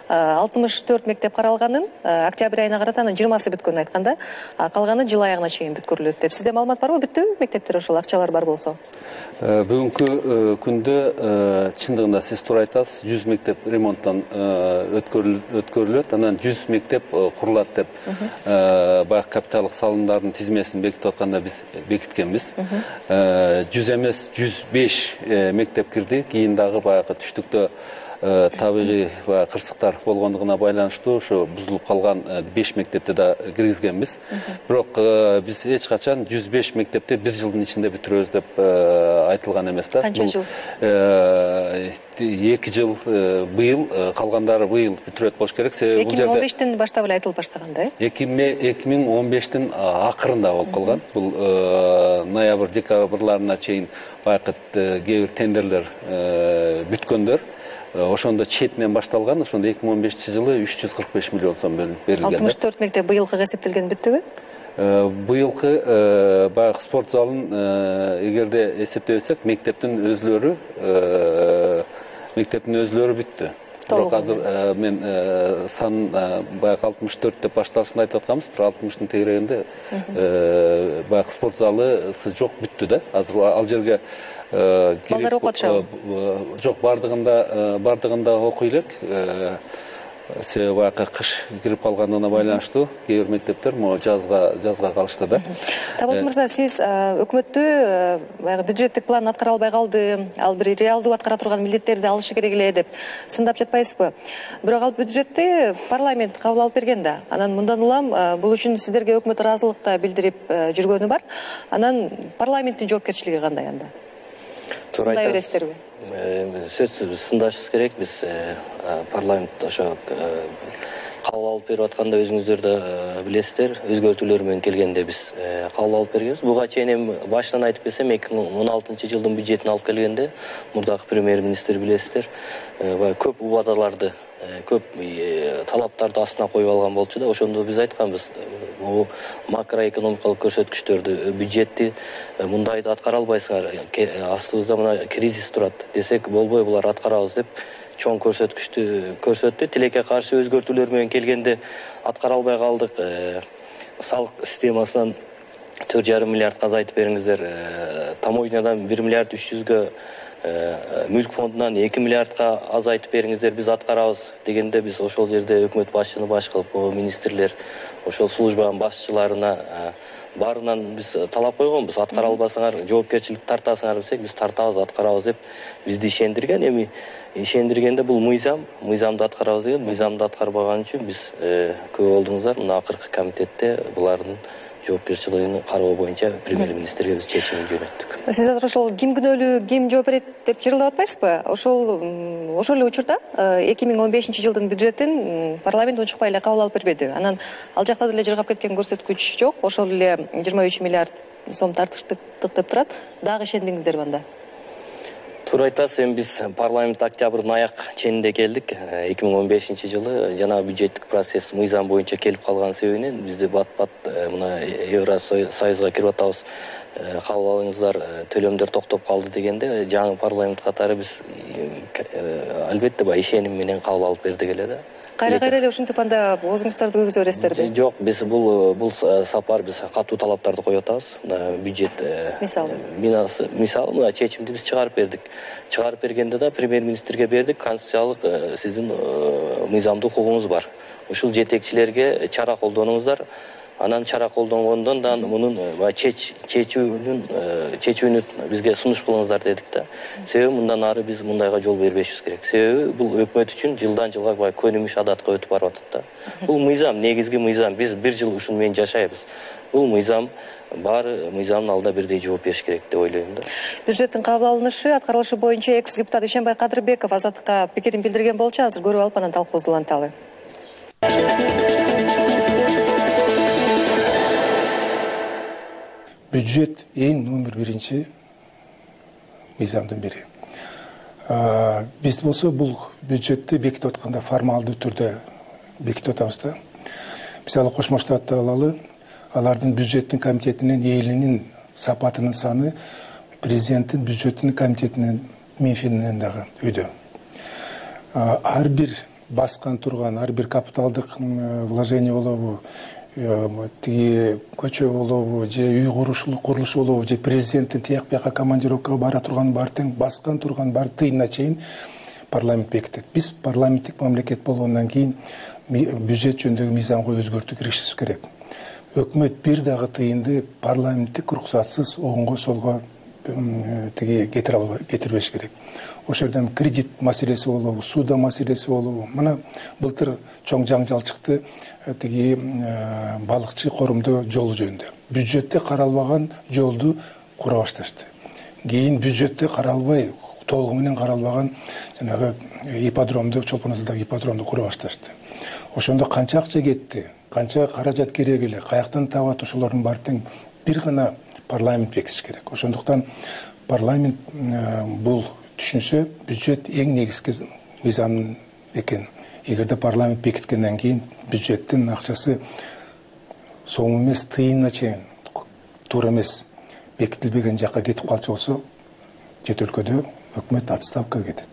64 мектеп каралганын октябрь айына карата анын 20сы бүткөнүн айткан да. Калганы жыл аягына чейин бүткөрүлөт деп. Сизде маалымат барбы? Бүттү мектептер ошол акчалар бар болсо? Бүгүнкү күндө чындыгында сиз туура айтасыз, 100 мектеп ремонттон өткөрүлөт, анан 100 мектеп курулат деп баягы капиталдык салымдардын тизмесин бекитип атканда биз бекиткенбиз. 100 эмес 105 мектеп кирди. Кийин дагы баягы түштүктө табигый кырсыктар болгондугуна байланыштуу ушу бузулуп калган 5 мектепти да киргизгенбиз. Бирок биз эч качан 105 мектепти 1 жылдын ичинде бүтүрөбүз деп айтылган эмес да. Канча жыл? 2 жыл быйыл, калгандары быйыл бүтүрөт болуш керек. Себеби бул жерде 2015-тен баштап эле айтылып баштаган да, 2015-тин акырында болуп калган. Бул ноябрь, декабрларына чейин баягы кээ бир тендерлер бүткөндөр. Ошондо четинен башталган, ошондо 2015-жылы 345 миллион сом берилген. 64 мектеп быйылкыга эсептелген бүттүбү? Быйылкы баягы спорт залын эгерде эсептебесек, мектептин өзлөрү бүттү. Бирок азыр мен сан баягы 64 деп башталышында айтып атканбыз, бир 60-тын тегерегинде баягы спорт залысы жок, бүттү да. Азыр ал жерге балдар окуп атышабы? Жок, бардыгында окуй элек. Себеби баягы кыш кирип калгандыгына байланыштуу кээ бир мектептер жазга калышты да. Табылт мырза, сиз өкмөттү баягы бюджеттик план аткара албай калды, ал бир реалдуу аткара турган милдеттерди алышы керек эле деп сындап жатпайсызбы? Бирок ал бюджетти парламент кабыл алып берген да. Анан мындан улам бул үчүн сиздерге өкмөт ыраазылык да билдирип жүргөнү бар. Анан парламенттин жоопкерчилиги кандай анда? Сындай бересиздерби? Сөзсүз биз сындашыбыз керек. Биз парламент ошо кабыл алып берип атканда өзүңүздөр да билесиздер, өзгөртүүлөр менен келгенде биз кабыл алып бергенбиз. Буга чейин эми башынан айтып кетсем, 2016-жылдын бюджетин алып келгенде мурдагы премьер-министр билесиздер, көп убадаларды, көп талаптарды астына коюп алган болчу да. Ошондо биз айтканбыз, бул макроэкономикалык көрсөткүчтөрдү, бюджетти мындайды аткара албайсыңар, астыбызда мына кризис турат десек болбой, булар аткарабыз деп чоң көрсөткүчтү көрсөттү. Тилекке каршы өзгөртүүлөр менен келгенде аткара албай калдык. Салык системасынан 4,5 миллиардга азайтып бериңиздер, таможнядан 1 миллиард 300гө, мүлк фондунан 2 миллиардга азайтып бериңиздер, биз аткарабыз дегенде, биз ошол жерде өкмөт башчыны баш кылып, министрлер, ошол службанын башчыларына баарынан биз талап койгонбуз. Аткара албасаңар жоопкерчилик тартасыңар десек, биз тартабыз, аткарабыз деп бизди ишендирген. Эми ишендиргенде бул мыйзамды аткарабыз деген, мыйзамды аткарбаган үчүн биз көп болдуңуздар. Мына акыркы комитетте булардын жоопкерчилигин кароо боюнча премьер-министрге биз чечимин жөнөттүк. Сиз азыр ошол ким күнөөлүү, ким жооп берет деп жырылдап атпайсызбы? Ошол эле учурда 2015-жылдын бюджетин парламент унчукпай эле кабыл алып бербеди. Анан ал жакта деле жыргап кеткен көрсөткүч жок. Ошол эле 23 миллиард сом тартыштык деп турат. Дагы ишендиңиздерби анда? Туура айтасыз, эми биз парламент октябрдын аяк ченинде келдик. 2015-жылы жана бюджеттик процесс мыйзам боюнча келип калган себебинен бизди бат-бат мына Евросоюзга кирип атабыз, кабыл алыңыздар, төлөмдөр токтоп калды дегенде, жаңы парламент катары биз албетте ишеним менен кабыл алып бердик эле да. Кайра эле ушинтип анда өзүңүздөрдү күйгүзө бересиздерби? Жок, биз бул сапар биз катуу талаптарды коюп атабыз. Бюджет мисалы мына чечимди биз чыгарып бердик. Чыгарып бергенде да премьер-министрге бердик. Конституциялык сиздин мыйзамдуу укугуңуз бар. Ушул жетекчилерге чара колдонуңуздар. Анан чара колдонгондон да мунун чечүүнү бизге сунуш кылыңыздар дедик да. Себеби мындан ары биз мындайга жол бербешибиз керек. Себеби бул өкмөт үчүн жылдан жылга көнүмүш адатка өтүп барып атат да. Бул мыйзам, негизги мыйзам. Биз 1 жыл ушун менен жашайбыз. Бул мыйзам, баары мыйзамдын алдында бирдей жооп бериш керек деп ойлойм да. Бюджеттин кабыл алынышы, аткарылышы боюнча экс-депутат Ишенбай Кадырбеков Азаттыкка пикирин билдирген болчу. Азыр көрүп алып анан талкуубузду уланталы. Бюджет эң номер биринчи мыйзамдын бири. Биз болсо бул бюджетти бекитип атканда формалдуу түрдө бекитип атабыз да. Мисалы Кошмо Штатты алалы, алардын бюджеттин комитетинин элинин сапатынын саны президенттин бюджеттин комитетинин Минфининен дагы өйдө. Ар бир баскан турган, ар бир капиталдык вложение болобу, тиги көчө болобу же үй курулуш болобу же президенттин тияк бияка командировкага бара турган бар тең баскан турган бар тыйынына чейин парламент бекитет. Биз парламенттик мамлекет болгондон кийин бюджет жөнүндөгү мыйзамга өзгөртүү киргизишибиз керек. Өкмөт бир дагы тыйынды парламенттик уруксатсыз оңго солго кетирбеш керек. Ошол жерден кредит маселеси болобу, суда маселеси болобу. Мына былтыр чоң жаңжал чыкты тиги балыкчы корумдоо жол жөнүндө. Бюджетте каралбаган жолду кура башташты. Кийин бюджетте каралбай, толугу менен каралбаган жанагы ипподромду, Чолпон Атадагы ипподромду кура башташты. Ошондо канча акча кетти, канча каражат керек эле, каяктан табат, ошолордун баардыгын бир гана парламент бекитиш керек. Ошондуктан парламент бул түшүнсө бюджет эң негизги мыйзам экен. Эгерде парламент бекиткенден кийин бюджеттин акчасы сом эмес, тыйынына чейин туура эмес бекитилбеген жакка кетип калчу болсо, чет өлкөдө өкмөт отставкага кетет.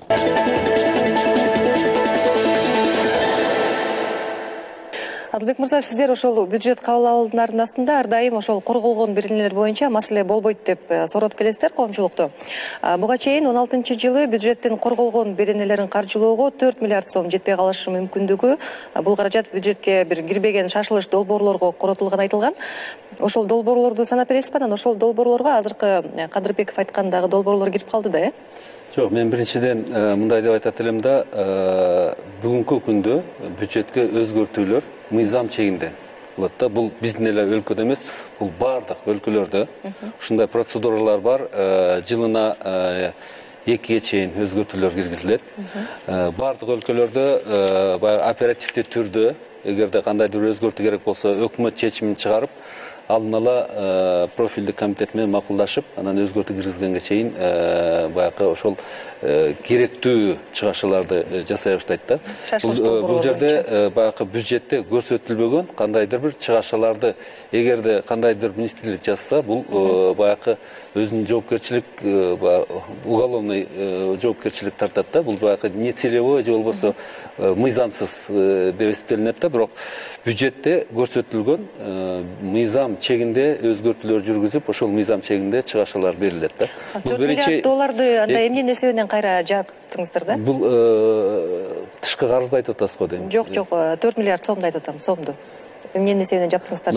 Адылбек мырза, сиздер ошол бюджет кабыл алуулардын астында ар дайым ошол корголгон беренелер боюнча маселе болбойт деп соротуп келесиздер коомчулукту. Буга чейин 16-жылы бюджеттин корголгон беренелерин каржылоого 4 миллиард сом жетпей калышы мүмкүндүгү, бул каражат бюджетке бир кирбеген шашылыш долбоорлорго коротулган айтылган. Ошол долбоорлорду санап бересизби? Анан ошол долбоорлорго азыркы Кадырбеков айткандагы долбоорлор кирип калды да, Жок, мен биринчиден мындай деп айтат элем да, бүгүнкү күндө бюджетке өзгөртүүлөр мыйзам чегинде болот да. Бул биздин эле өлкөдө эмес, бул бардык өлкөлөрдө ушундай процедуралар бар. Жылына 2-ге чейин өзгөртүүлөр киргизилет. Бардык өлкөлөрдө оперативдүү түрдө эгерде кандайдыр өзгөртүү керек болсо, өкмөт чечимин чыгарып, алдын ала профилдик комитет менен макулдашып, анан өзгөртүү киргизгенге чейин баягы ошол керектүү чыгашууларды жасай баштайт да. Бул жерде баягы бюджетте көрсөтүлбөгөн кандайдыр бир чыгашууларды эгерде кандайдыр министрлик жазса, бул баягы өзүнүн жоопкерчилик, уголовный жоопкерчилик тартат да. Бул баягы нецелевой же болбосо мыйзамсыз деп эсептелинет да. Бирок бюджетте көрсөтүлгөн мыйзам чегинде өзгөртүүлөр жүргүзүп, ошол мыйзам чегинде чыгашуулар берилет да. Бул 4 миллиард долларды андай эмне несебинен кайра жаптыңыздар да? Бул тышкы карызды айтып атасыз го дейм. Жок, 4 миллиард сомду айтып атам, сомду. Эмне несебинен жаптыңыздар?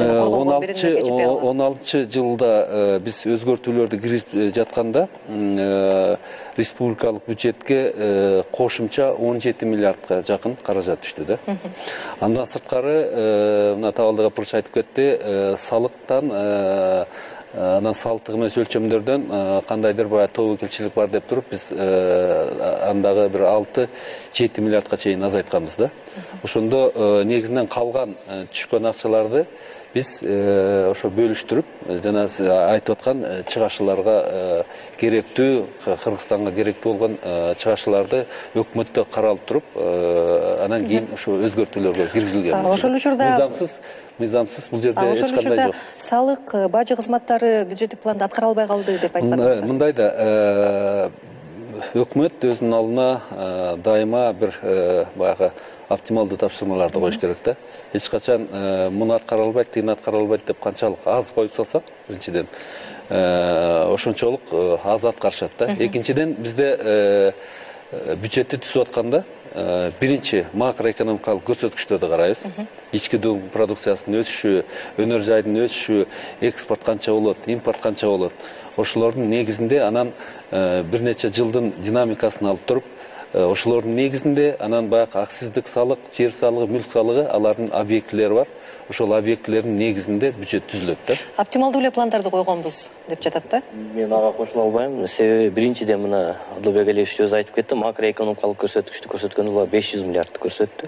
16-жылда биз өзгөртүүлөрдү кирип жатканда республикалык бюджетке кошумча 17 миллиардка жакын каражат түштү да. Андан сырткары мына Табалдык Апурч айтып кетти, салыктан анан салыктык эмес өлчөмдөрдөн кандайдыр баягы тобокелчилик бар деп туруп, биз андагы бир 6-7 миллиардка чейин азайтканбыз да. Ошондо негизинен калган түшкөн акчаларды биз ошо бөлүштүрүп, жана айтып аткан чыгашууларга керектүү, Кыргызстанга керектүү болгон чыгашууларды өкмөттө каралып туруп, анан кийин ошо өзгөртүүлөргө киргизилген. Ошол учурда мыйзамсыз бул жерде эч кандай жок. Салык, бажы кызматтары бюджеттик планда аткара албай калды деп айтпадыңыздар. Мындай да, өкмөт өзүнүн алдына дайыма бир баягы оптималдуу тапшырмаларды коюш керек да. Эч качан муну аткара албайт, тигини аткара албайт деп канчалык аз коюп салсак, биринчиден ошончолук аз аткарышат да. Экинчиден, бизде бюджетти түзүп атканда биринчи макроэкономикалык көрсөткүчтөрдү карайбыз. Ички дуң продукциясынын өсүшү, өнөр жайдын өсүшү, экспорт канча болот, импорт канча болот. Ошолордун негизинде анан бир нече жылдын динамикасын алып туруп, ошолордун негизинде анан баягы акциздик салык, жер салыгы, мүлк салыгы, алардын объектилери бар. Ошол объектилердин негизинде бюджет түзүлөт да. Оптималдуу эле пландарды койгонбуз деп жатат да. Мен ага кошула албайм. Себеби биринчиден мына Адылбек Алиевич өзү айтып кетти, макроэкономикалык көрсөткүчтү көрсөткөн ула 500 миллиардты көрсөттү.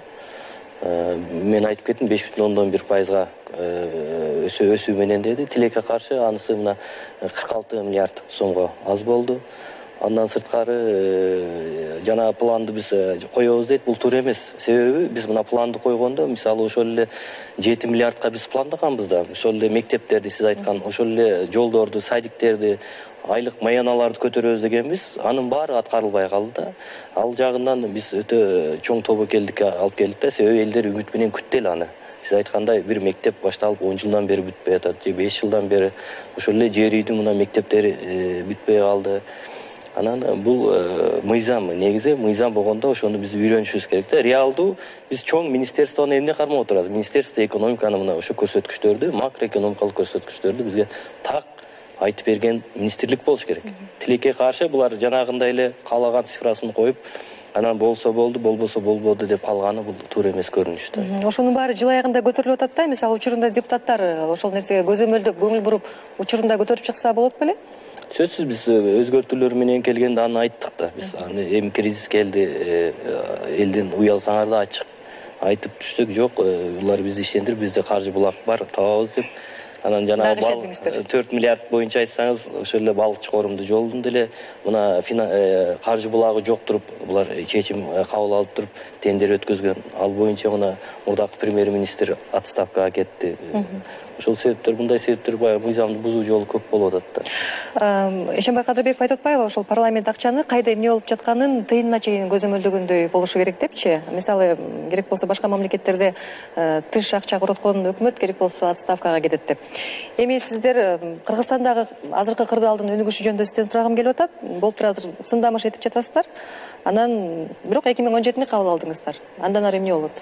Мен айтып кеттим, 5,1%га өсүү менен деди. Тилекке каршы анысы мына 46 миллиард сомго аз болду. Андан сырткары жана планды биз коебуз дейт, бул туура эмес. Себеби биз мына планды койгондо, мисалы ошол эле 7 миллиардка биз пландаганбыз да. Ошол эле мектептерди сиз айткан, ошол эле жолдорду, садиктерди, айлык маяналарды көтөрөбүз дегенбиз. Анын баары аткарылбай калды да. Ал жагынан биз өтө чоң тобокелдикке алып келдик да. Себеби элдер үмүт менен күттү эле аны. Сиз айткандай бир мектеп башталып 10 жылдан бери бүтпөй атат, же 5 жылдан бери ошол эле жер үйдүн мына мектептери бүтпөй калды. Анан бул мыйзам, негизи мыйзам болгондо ошону биз үйрөнүшүбүз керек да. Реалдуу биз чоң министерствону эмне кармап отурабыз? Министерство экономиканы мына ошо көрсөткүчтөрдү, макроэкономикалык көрсөткүчтөрдү бизге так айтып берген министрлик болуш керек. Тилекке каршы булар жанагындай эле каалаган цифрасын коюп, анан болсо болду, болбосо болбоду деп калганы бул туура эмес көрүнүш да. Ошонун баары жыл аягында көтөрүлүп атат да. Мисалы учурунда депутаттар ошол нерсеге көзөмөлдөп көңүл буруп учурунда көтөрүп чыкса болот беле? Сөзсүз биз өзгөртүүлөр менен келгенде аны айттык да. Биз аны эми кризис келди, элдин уялсаңар да ачык айтып түштүк. Жок, булар бизди иштендирип, бизде каржы булак бар, табабыз деп. Анан жанагы бал 4 миллиард боюнча айтсаңыз, ошол эле балыкчы корумду жолдун деле мына каржы булагы жок туруп, булар чечим кабыл алып туруп тендер өткөзгөн. Ал боюнча мына мурдакы премьер-министр отставкага кетти. Ошол себептер, мындай себептер баягы мыйзамды бузуу жолу көп болуп атат да. Эшенбай Кадырбеков айтып атпайбы, ошол парламент акчаны кайда эмне болуп жатканын тыйынына чейин көзөмөлдөгөндөй болушу керек депчи. Мисалы, керек болсо башка мамлекеттерде тыш акча короткон өкмөт керек болсо отставкага кетет деп. Эми сиздер Кыргызстандагы азыркы кырдаалдын өнүгүшү жөнүндө сизден сурагым келип атат. Болуптур азыр сындамыш этип жатасыздар. Анан бирок 2017-ни кабыл алдыңыздар. Андан ары эмне болот?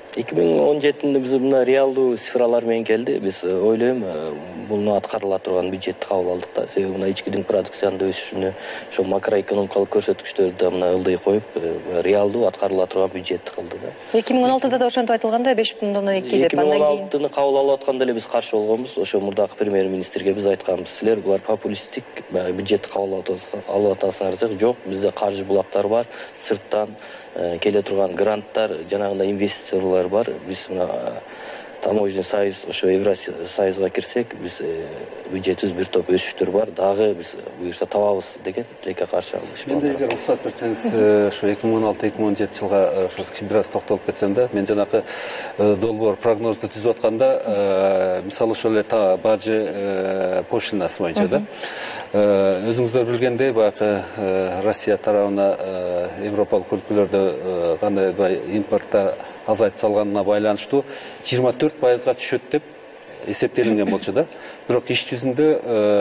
2017-де биз мына реалдуу цифралар менен келди. Биз ойлойм, буну аткарыла турган бюджетти кабыл алдык да. Себеби мына ички дүң продукциянын өсүшүнө, ошол макроэкономикалык көрсөткүчтөрдү мына ылдый коюп, реалдуу аткарыла турган бюджетти кылды да. 2016-да да ошентип айтылганда 5,2 деп. 2016-ны кабыл алып атканда эле биз каршы болгонбуз. Ошо мурдакы премьер-министрге биз айтканбыз, силер булар популисттик бюджетти кабыл алып атасыңар. Жок, бизде каржы булактар бар, сырттан келе турган гранттар, жанагындай инвестициялар бар. Биз мына таможенный союз, ошо Евразия союзга кирсек, биз бюджетибиз бир топ өсүштөр бар. Дагы биз буюрса табабыз деген тилекке каршы алыш. Менде эгер уруксат берсеңиз, ошо 2016-2017 жылга ошо бир аз токтолуп кетсем да, мен жанакы долбоор прогнозду түзүп атканда, мисалы ошол эле бажы пошлинасы боюнча да. Өзүңүздөр билгендей, баягы Россия тарабына европалык өлкөлөрдө кандай импортто азайтып салганына байланыштуу 24%-га түшөт деп эсептелинген болчу да. Бирок иш жүзүндө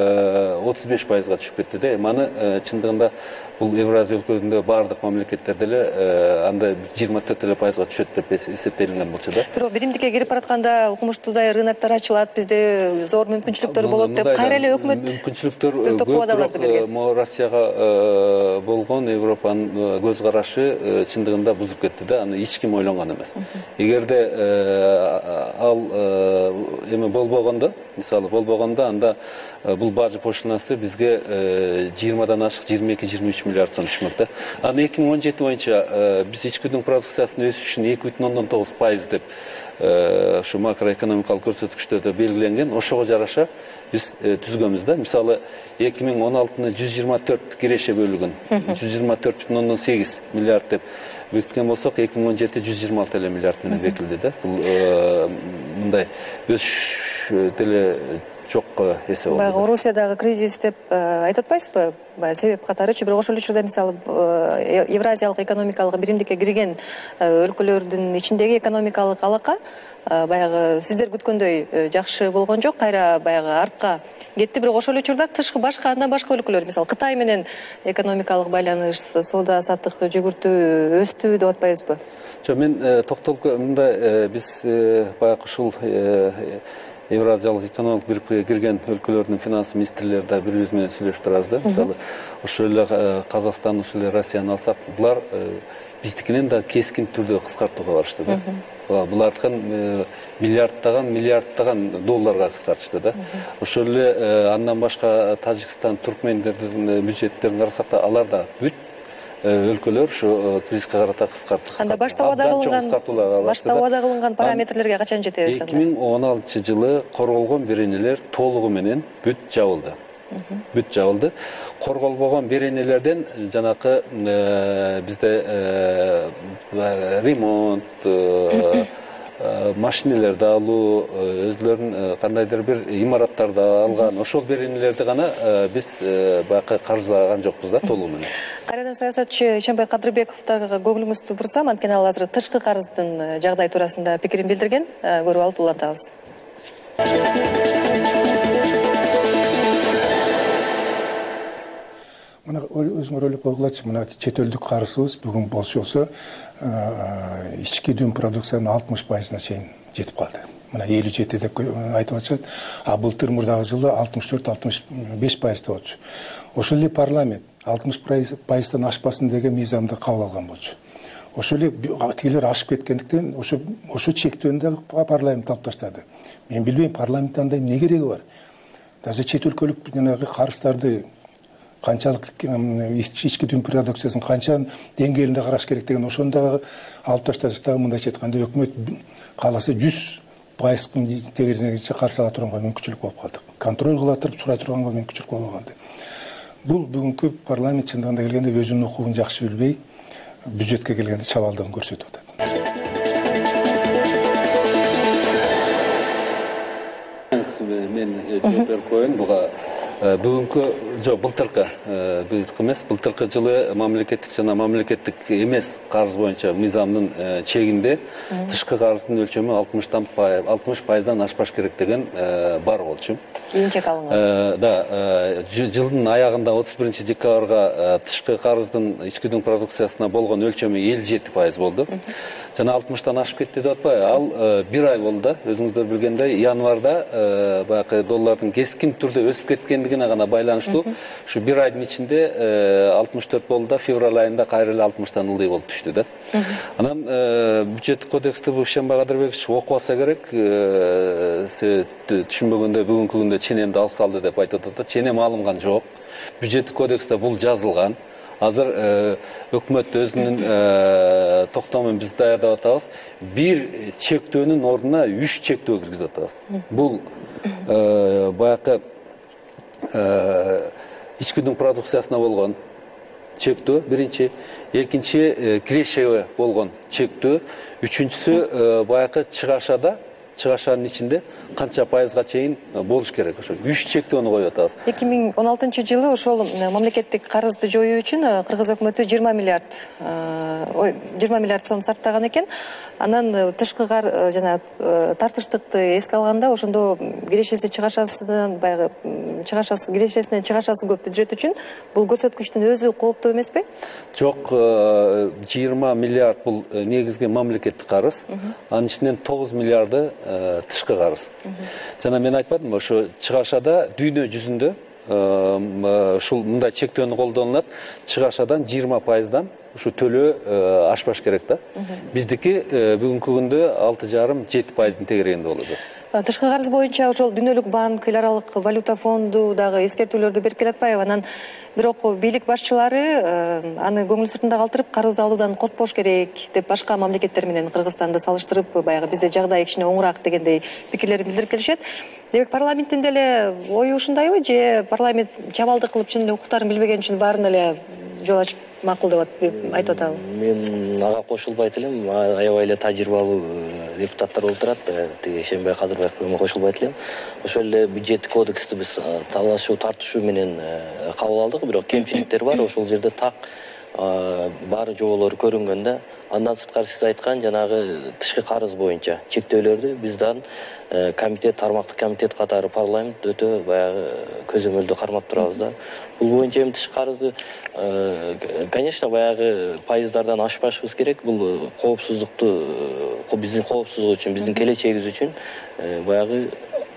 35%-га түшүп кетти да. Маны чындыгында бул Евразия өлкөлөрүндө бардык мамлекеттерде эле андай 24% түшөт деп эсептелинген болчу да. Бирок биримдикке кирип баратканда укмуштуудай рыноктор ачылат, бизде зор мүмкүнчүлүктөр болот деп кайра эле өкмөт мүмкүнчүлүктөр көп, бирок Россияга болгон Европанын көз карашы чындыгында бузуп кетти да. Аны эч ким ойлонгон эмес. Эгерде ал эме болбогондо, мисалы болбогондо, анда бул бажы пошлинасы бизге 20-дан ашык 22-23 миллиард сом түшмөк да. Аны 2017 боюнча биз ички дүң продукциясынын өсүшүн 2,9% деп ошо макроэкономикалык көрсөткүчтөрдө белгиленген. Ошого жараша биз түзгөнбүз да. Мисалы 2016-ны 124 киреше бөлүгүн 124,8 миллиард деп бекиткен болсок, 2017 126 эле миллиард менен бекитилди да. Бул мындай өсүш деле жок эсе болду. Баягы Орусиядагы кризис деп айтып атпайсызбы? Себеп катарычы, бирок ошол учурда мисалы Евразиялык экономикалык биримдикке кирген өлкөлөрдүн ичиндеги экономикалык алака баягы сиздер күткөндөй жакшы болгон жок, кайра баягы артка кетти. Бирок ошол учурда тышкы башка андан башка өлкөлөр, мисалы Кытай менен экономикалык байланыш, соода саттык жүгүртүү өстү деп атпайбызбы? Жок, мен токтолуп мындай биз баягы ушул Евразиялык экономикалык биримкке кирген өлкөлөрдүн финанс министрлери да бири-бириз менен сүйлөшүп турабыз да. Мисалы, ошол эле Казакстан, ошол эле Россияны алсак, булар биздикинен да кескин түрдө кыскартууга барышты да. Булардыкын миллиардтаган долларга кыскартышты да. Ошол эле андан башка Тажикстан, Туркмендердин бюджеттерин карасак да, алар да бүт өлкөлөр ушу кризиске карата кыскартты. Анда башта убада кылынган параметрлерге качан жетебиз? 2016-жылы корголгон беренелер толугу менен бүт жабылды. Бүт жабылды. Корголбогон беренелерден жанакы бизде ремонт, машинелерди алуу, өзлөрүнүн кандайдыр бир имараттарды алган, ошол беренелерди гана биз баягы каржылаган жокпуз да толугу менен. Кайрадан саясатчы Ишенбай Кадырбековдорго көңүлүңүздү бурсам, анткени ал азыр тышкы карыздын жагдай туурасында пикирин билдирген. Көрүп алып улантабыз. Мына өзүңөр ойлоп койгулачы, мына чет элдик карызыбыз бүгүн болсо ички дүң продукциянын 60%-на чейин жетип калды. Мына 57 деп айтып атышат, а былтыр мурдагы жылы 64-65% болчу. Ошол эле парламент 60%-тан ашпасын деген мыйзамды кабыл алган болчу. Ошол эле тигилер ашып кеткендиктен ошо чектөөнү да парламент алып таштады. Мен билбейм, парламентте андай эмне кереги бар. Даже чет өлкөлүк жанагы карыздарды канчалык ички дүң продукциясын канча деңгээлинде караш керек деген ошону дагы алып таштаса дагы мындайча айтканда өкмөт кааласа 100% тегерегинче каршы ала турганга мүмкүнчүлүк болуп калдык. Контроль кыла туруп сурай турганга мүмкүнчүлүк болуп калды. Бул бүгүнкү парламент чындыгында келгенде өзүнүн укугун жакшы билбей, бюджетке келгенде чабалдыгын көрсөтүп атат. Мен жооп берип коеюн буга. Бүгүнкү былтыркы эмес, былтыркы жылы мамлекеттик жана мамлекеттик эмес карыз боюнча мыйзамдын чегинде тышкы карыздын өлчөмү 60%-дан ашпаш керек деген бар болчу. Чек алынган. Да, жылдын аягында 31 декабрга тышкы карыздын ички дүң продукциясына болгон өлчөмү 57% болду. Жана 60-тан ашып кетти деп атпайбы? Ал бир ай болду да. Өзүңүздөр билгендей, январда баягы доллардын кескин түрдө өсүп кеткендигине гана байланыштуу. Ушу бир айдын ичинде 64 болду да, февраль айында кайра эле 60-тан ылдый болуп түштү да. Анан бюджеттик кодексти Ишенбай Кадырбекович окуп алса керек, түшүнбөгөндө бүгүнкү күндө ченемди алып салды деп айтып атат да. Ченем алынган жок. Бюджеттик кодексте бул жазылган. Азыр өкмөт өзүнүн токтомун биз даярдап атабыз. Бир чектөөнүн ордуна 3 чектөө киргизип атабыз. Бул баягы ички дүң продукциясына болгон чектөө биринчи, экинчи кирешеге болгон чектөө, үчүнчүсү баягы чыгашанын ичинде канча пайызга чейин болуш керек. Ошо 3 чектөөнү коюп атабыз. 2016-жылы ошол мамлекеттик карызды жоюу үчүн Кыргыз өкмөтү 20 миллиард сом сарптаган экен. Анан тышкы жана тартыштыкты эске алганда, ошондо кирешеси чыгашасынан баягы кирешесинен чыгашасы көп бюджет үчүн бул көрсөткүчтүн өзү кооптуу эмеспи? Жок, 20 миллиард бул негизги мамлекеттик карыз. Анын ичинен 9 миллиарды тышкы карыз. Жана мен айтпадымбы, ошо чыгашада дүйнө жүзүндө ушул мындай чектөөнү колдонулат. Чыгашадан 20%-дан ушу төлөө ашпаш керек да. Биздики бүгүнкү күндө 6,5-7%-дын тегерегинде болот. Тышкы карыз боюнча ошол Дүйнөлүк банк, эл аралык валюта фонду дагы эскертүүлөрдү берип келатпайбы? Анан бирок бийлик башчылары аны көңүл сыртында калтырып, карыз алуудан коркпош керек деп башка мамлекеттер менен Кыргызстанды салыштырып, баягы бизде жагдай кичине оңураак дегендей пикирлерин билдирип келишет. Демек парламенттин деле ою ушундайбы, же парламент чабалдык кылып чын эле укуктарын билбеген үчүн баарын эле жол ачып макул деп айтып атабы? Мен ага кошулбайт элем, аябай эле тажрыйбалуу депутаттар болуп турат. Тиги Ишенбай Кадырбековго кошулбайт элем. Ошол эле бюджеттик кодексти биз талашуу, тартышуу менен кабыл алдык, бирок кемчиликтер бар. Ошол жерде так баары жоболору көрүнгөн да. Андан сырткары сиз айткан жанагы тышкы карыз боюнча чектөөлөрдү бизден комитет, тармактык комитет катары парламент өтө баягы көзөмөлдө кармап турабыз да. Бул боюнча эми тышкы карызды конечно баягы пайыздардан ашпашыбыз керек. Бул коопсуздукту, биздин коопсуздук үчүн, биздин келечегибиз үчүн баягы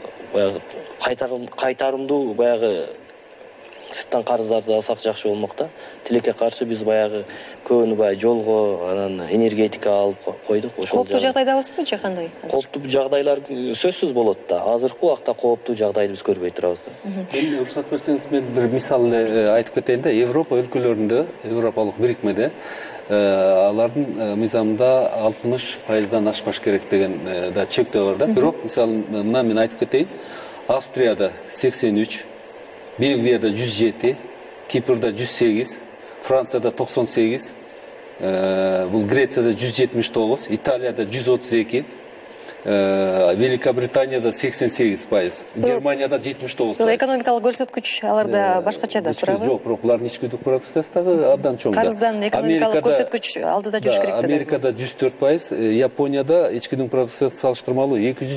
кайтарымдуу баягы сырттан карыздарды алсак жакшы болмок да. Тилекке каршы биз баягы көбүнү баягы жолго, анан энергетика алып койдук. Ошол кооптуу жагдайдабызбы же кандай? Кооптуу жагдайлар сөзсүз болот да. Азыркы убакта кооптуу жагдайды биз көрбөй турабыз да. Эми уруксат берсеңиз, мен бир мисал айтып кетейин да. Европа өлкөлөрүндө, Европалык бирикмеде алардын мыйзамында 60%-дан ашпаш керек деген да чектөө бар да. Бирок мисалы мына мен айтып кетейин. Австрияда 83, Бельгияда 107, Кипрда 108, Францияда 98, бул Грецияда 179, Италияда 132, Великобританияда 88%, Германияда 79%. Экономикалык көрсөткүч аларда башкача да турабы? Жок, бирок булардын ички дүк продукциясы дагы абдан чоң. Карыздан экономикалык көрсөткүч алдыда жүрүш керек. Америкада 104%, Японияда ички дүк продукциясы салыштырмалуу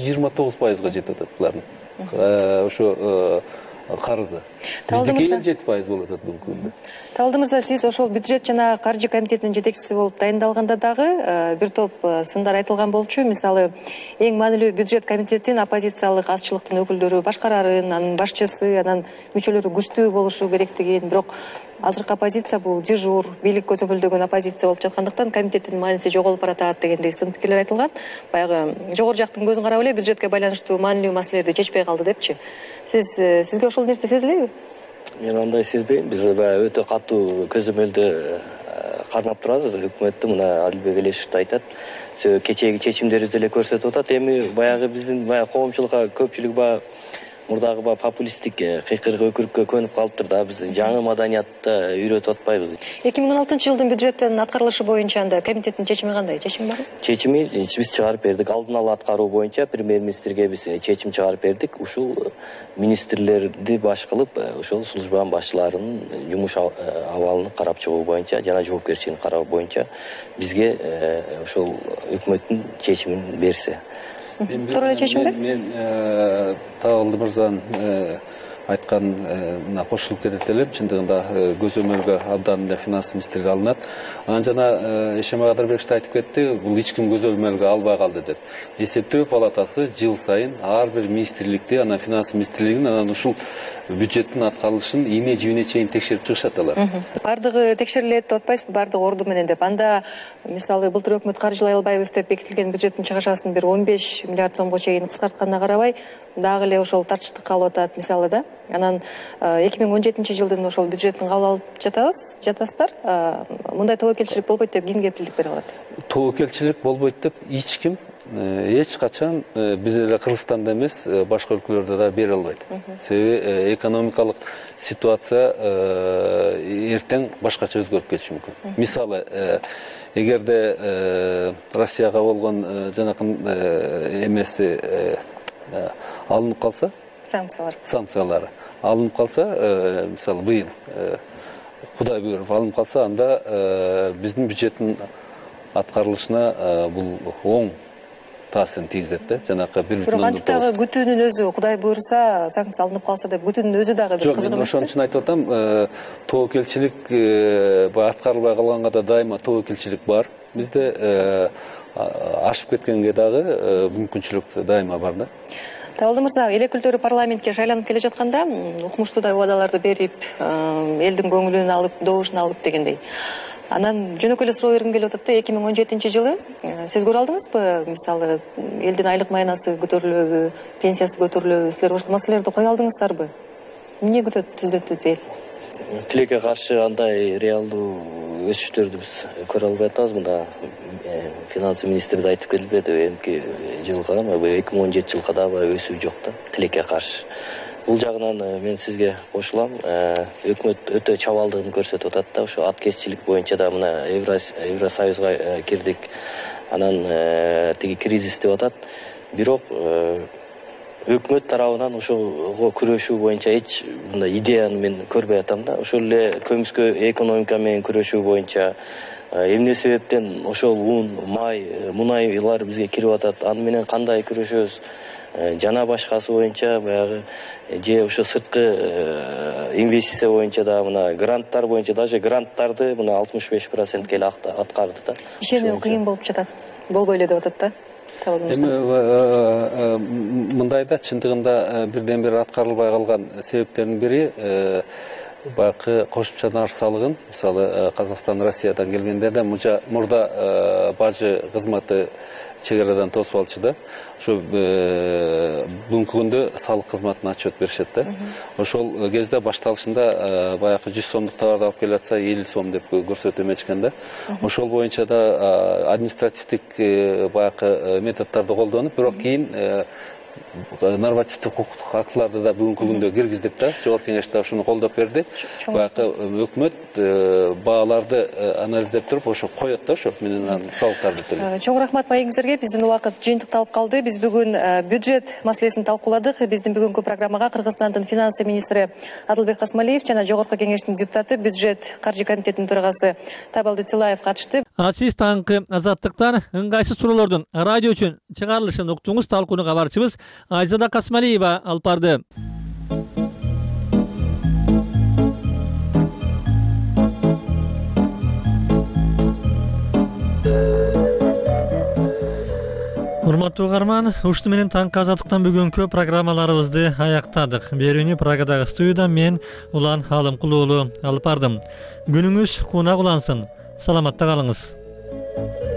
229%га жетет булардын. Ошо карызы. Биздики 7% болот бүгүнкү күндө. Табылды мырза, сиз ошол бюджет жана каржы комитетинин жетекчиси болуп дайындалганда дагы бир топ сындар айтылган болчу. Мисалы, эң маанилүү бюджет комитетин оппозициялык азчылыктын өкүлдөрү башкарарын, анын башчысы, анан мүчөлөрү күчтүү болушу керектигин, бирок азыркы оппозиция бул дежур, бийлик көзөмөлдөгөн оппозиция болуп жаткандыктан комитеттин мааниси жоголуп баратат дегендей сын пикирлер айтылган. Баягы жогору жактын көзүн карап эле бюджетке байланыштуу маанилүү маселелерди чечпей калды депчи. Сизге ошол нерсе сезилеби? Мен андай сезбейм. Биз өтө катуу көзөмөлдү кармап турабыз. Өкмөттү мына Адилбек Элешев айтат. Кечээги чечимдерибизди эле көрсөтүп атат. Эми баягы биздин коомчулукка көпчүлүк мурдагы популисттик кыйкыргы өкүрүккө көнүп калыптыр да. Биз жаңы маданиятты үйрөтүп атпайбыз. 2016-жылдын бюджеттин аткарылышы боюнча анда комитеттин чечими кандай? Чечим барбы? Чечими биз чыгарып бердик. Алдын ала аткаруу боюнча премьер-министрге биз чечим чыгарып бердик. Ушул министрлерди баш кылып, ошол служба башчыларынын жумуш абалын карап чыгуу боюнча жана жоопкерчилигин кароо боюнча бизге ошол өкмөттүн чечимин берсе. Туура эле чечим бер. Мен Табылды мырзанын айтканына кошулуп кетет элем. Чындыгында көзөмөлгө абдан эле финанс министрлиги алынат. Анан жана Эшембай Кадырбекович айтып кетти, бул эч ким көзөмөлгө албай калды деп. Эсептөө палатасы жыл сайын ар бир министрликти, анан финанс министрлигин, анан ушул бюджеттин аткарылышын ийне жибине чейин текшерип чыгышат алар. Бардыгы текшерилет деп атпайсызбы, бардыгы орду менен деп. Анда мисалы былтыр өкмөт каржылай албайбыз деп бекитилген бюджеттин чыгашасын бир 15 миллиард сомго чейин кыскартканына карабай, дагы эле ошол тартыштыкка алып атат мисалы да. Анан 2017-жылдын ошол бюджеттин кабыл алып жатасыздар. Мындай тобокелчилик болбойт деп ким кепилдик бере алат? Тобокелчилик болбойт деп эч ким эч качан биз эле Кыргызстанда эмес, башка өлкөлөрдө да бере албайт. Себеби экономикалык ситуация эртең башкача өзгөрүп кетиши мүмкүн. Мисалы, эгерде Россияга болгон жанакын эмеси алынып калса, санкциялары алынып калса, мисалы быйыл Кудай буйруп алынып калса, анда биздин бюджеттин аткарылышына бул оң таасирин тийгизет да. Жанакы 1,9. Бирок антидагы күтүүнүн өзү Кудай буйруса санкция алынып калса деп күтүүнүн өзү дагы бир кызык эмес. Жок, ошон үчүн айтып атам, тобокелчилик аткарылбай калганга да дайыма тобокелчилик бар. Бизде ашып кеткенге дагы мүмкүнчүлүк дайыма бар да. Табылды мырза, эл өкүлдөрү парламентке шайланып келе жатканда укмуштуудай убадаларды берип, элдин көңүлүн алып, добушун алып дегендей. Анан жөнөкөй эле суроо бергим келип атат да, 2017-жылы сиз көрө алдыңызбы? Мисалы, элдин айлык маянасы көтөрүлөбү, пенсиясы көтөрүлөбү? Силер ошол маселелерди кое алдыңыздарбы? Эмне күтөт түздөртүз эл? Тилекке каршы андай реалдуу өсүштөрдү биз көрө албай атабыз. Мында финанс министри да айтып келбеди, эмки жылга, 2017 жылга дагы өсүү жок да, тилекке каршы. Бул жагынан мен сизге кошулам. Өкмөт өтө чабалдыгын көрсөтүп атат да, ошо аткезчилик боюнча да мына Евросоюзга кирдик. Анан тиги кризис деп атат. Бирок өкмөт тарабынан ошого күрөшүү боюнча эч мындай идеяны мен көрбөй атам да. Ошол эле көмүскө экономика менен күрөшүү боюнча эмне себептен ошол ун, май, мунайлар бизге кирип атат, аны менен кандай күрөшөбүз? Жана башкасы боюнча баягы же ошо сырткы инвестиция боюнча да мына гранттар боюнча даже гранттарды мына 65%ке эле аткарды да. Ишенүү кыйын болуп жатат. Болбой эле деп атат да. Эми мындайда чындыгында бирден бир аткарылбай калган себептердин бири баягы кошумча нарк салыгын, мисалы Казакстан Россиядан келгенде да мурда бажы кызматы чегарадан тосуп алчу да. Ошо бүгүнкү күндө салык кызматына отчет беришет да. Ошол кезде башталышында баягы 100 сомдук товарды алып келе атса 50 сом деп көрсөтүп эметишкен да. Ошол боюнча да административдик баягы методдорду колдонуп, бирок кийин нормативдик укуктук актыларды да бүгүнкү күндө киргиздик да. Жогорку Кеңеш да ушуну колдоп берди. Баягы өкмөт бааларды анализдеп туруп ошо коет да, ошо менен салыктарды төлөйт. Чоң рахмат маегиңиздерге. Биздин убакыт жыйынтыкталып калды. Биз бүгүн бюджет маселесин талкууладык. Биздин бүгүнкү программага Кыргызстандын финансы министри Адылбек Касмалиев жана Жогорку Кеңештин депутаты, бюджет каржы комитетинин төрагасы Табалды Тилаев катышты. Сиз таңкы азаттыктан ыңгайсыз суроолордун радио үчүн чыгарылышын уктуңуз. Талкууну кабарчыбыз Айзада Касмалиева алып барды. Урматтуу угарман, ушуну менен таңкы азаттыктан бүгүнкү программаларыбызды аяктадык. Берүүнү Прагадагы студиядан мен Улан Алымкулуулу алып бардым. Күнүңүз кунак улансын. Саламатта калыңыз.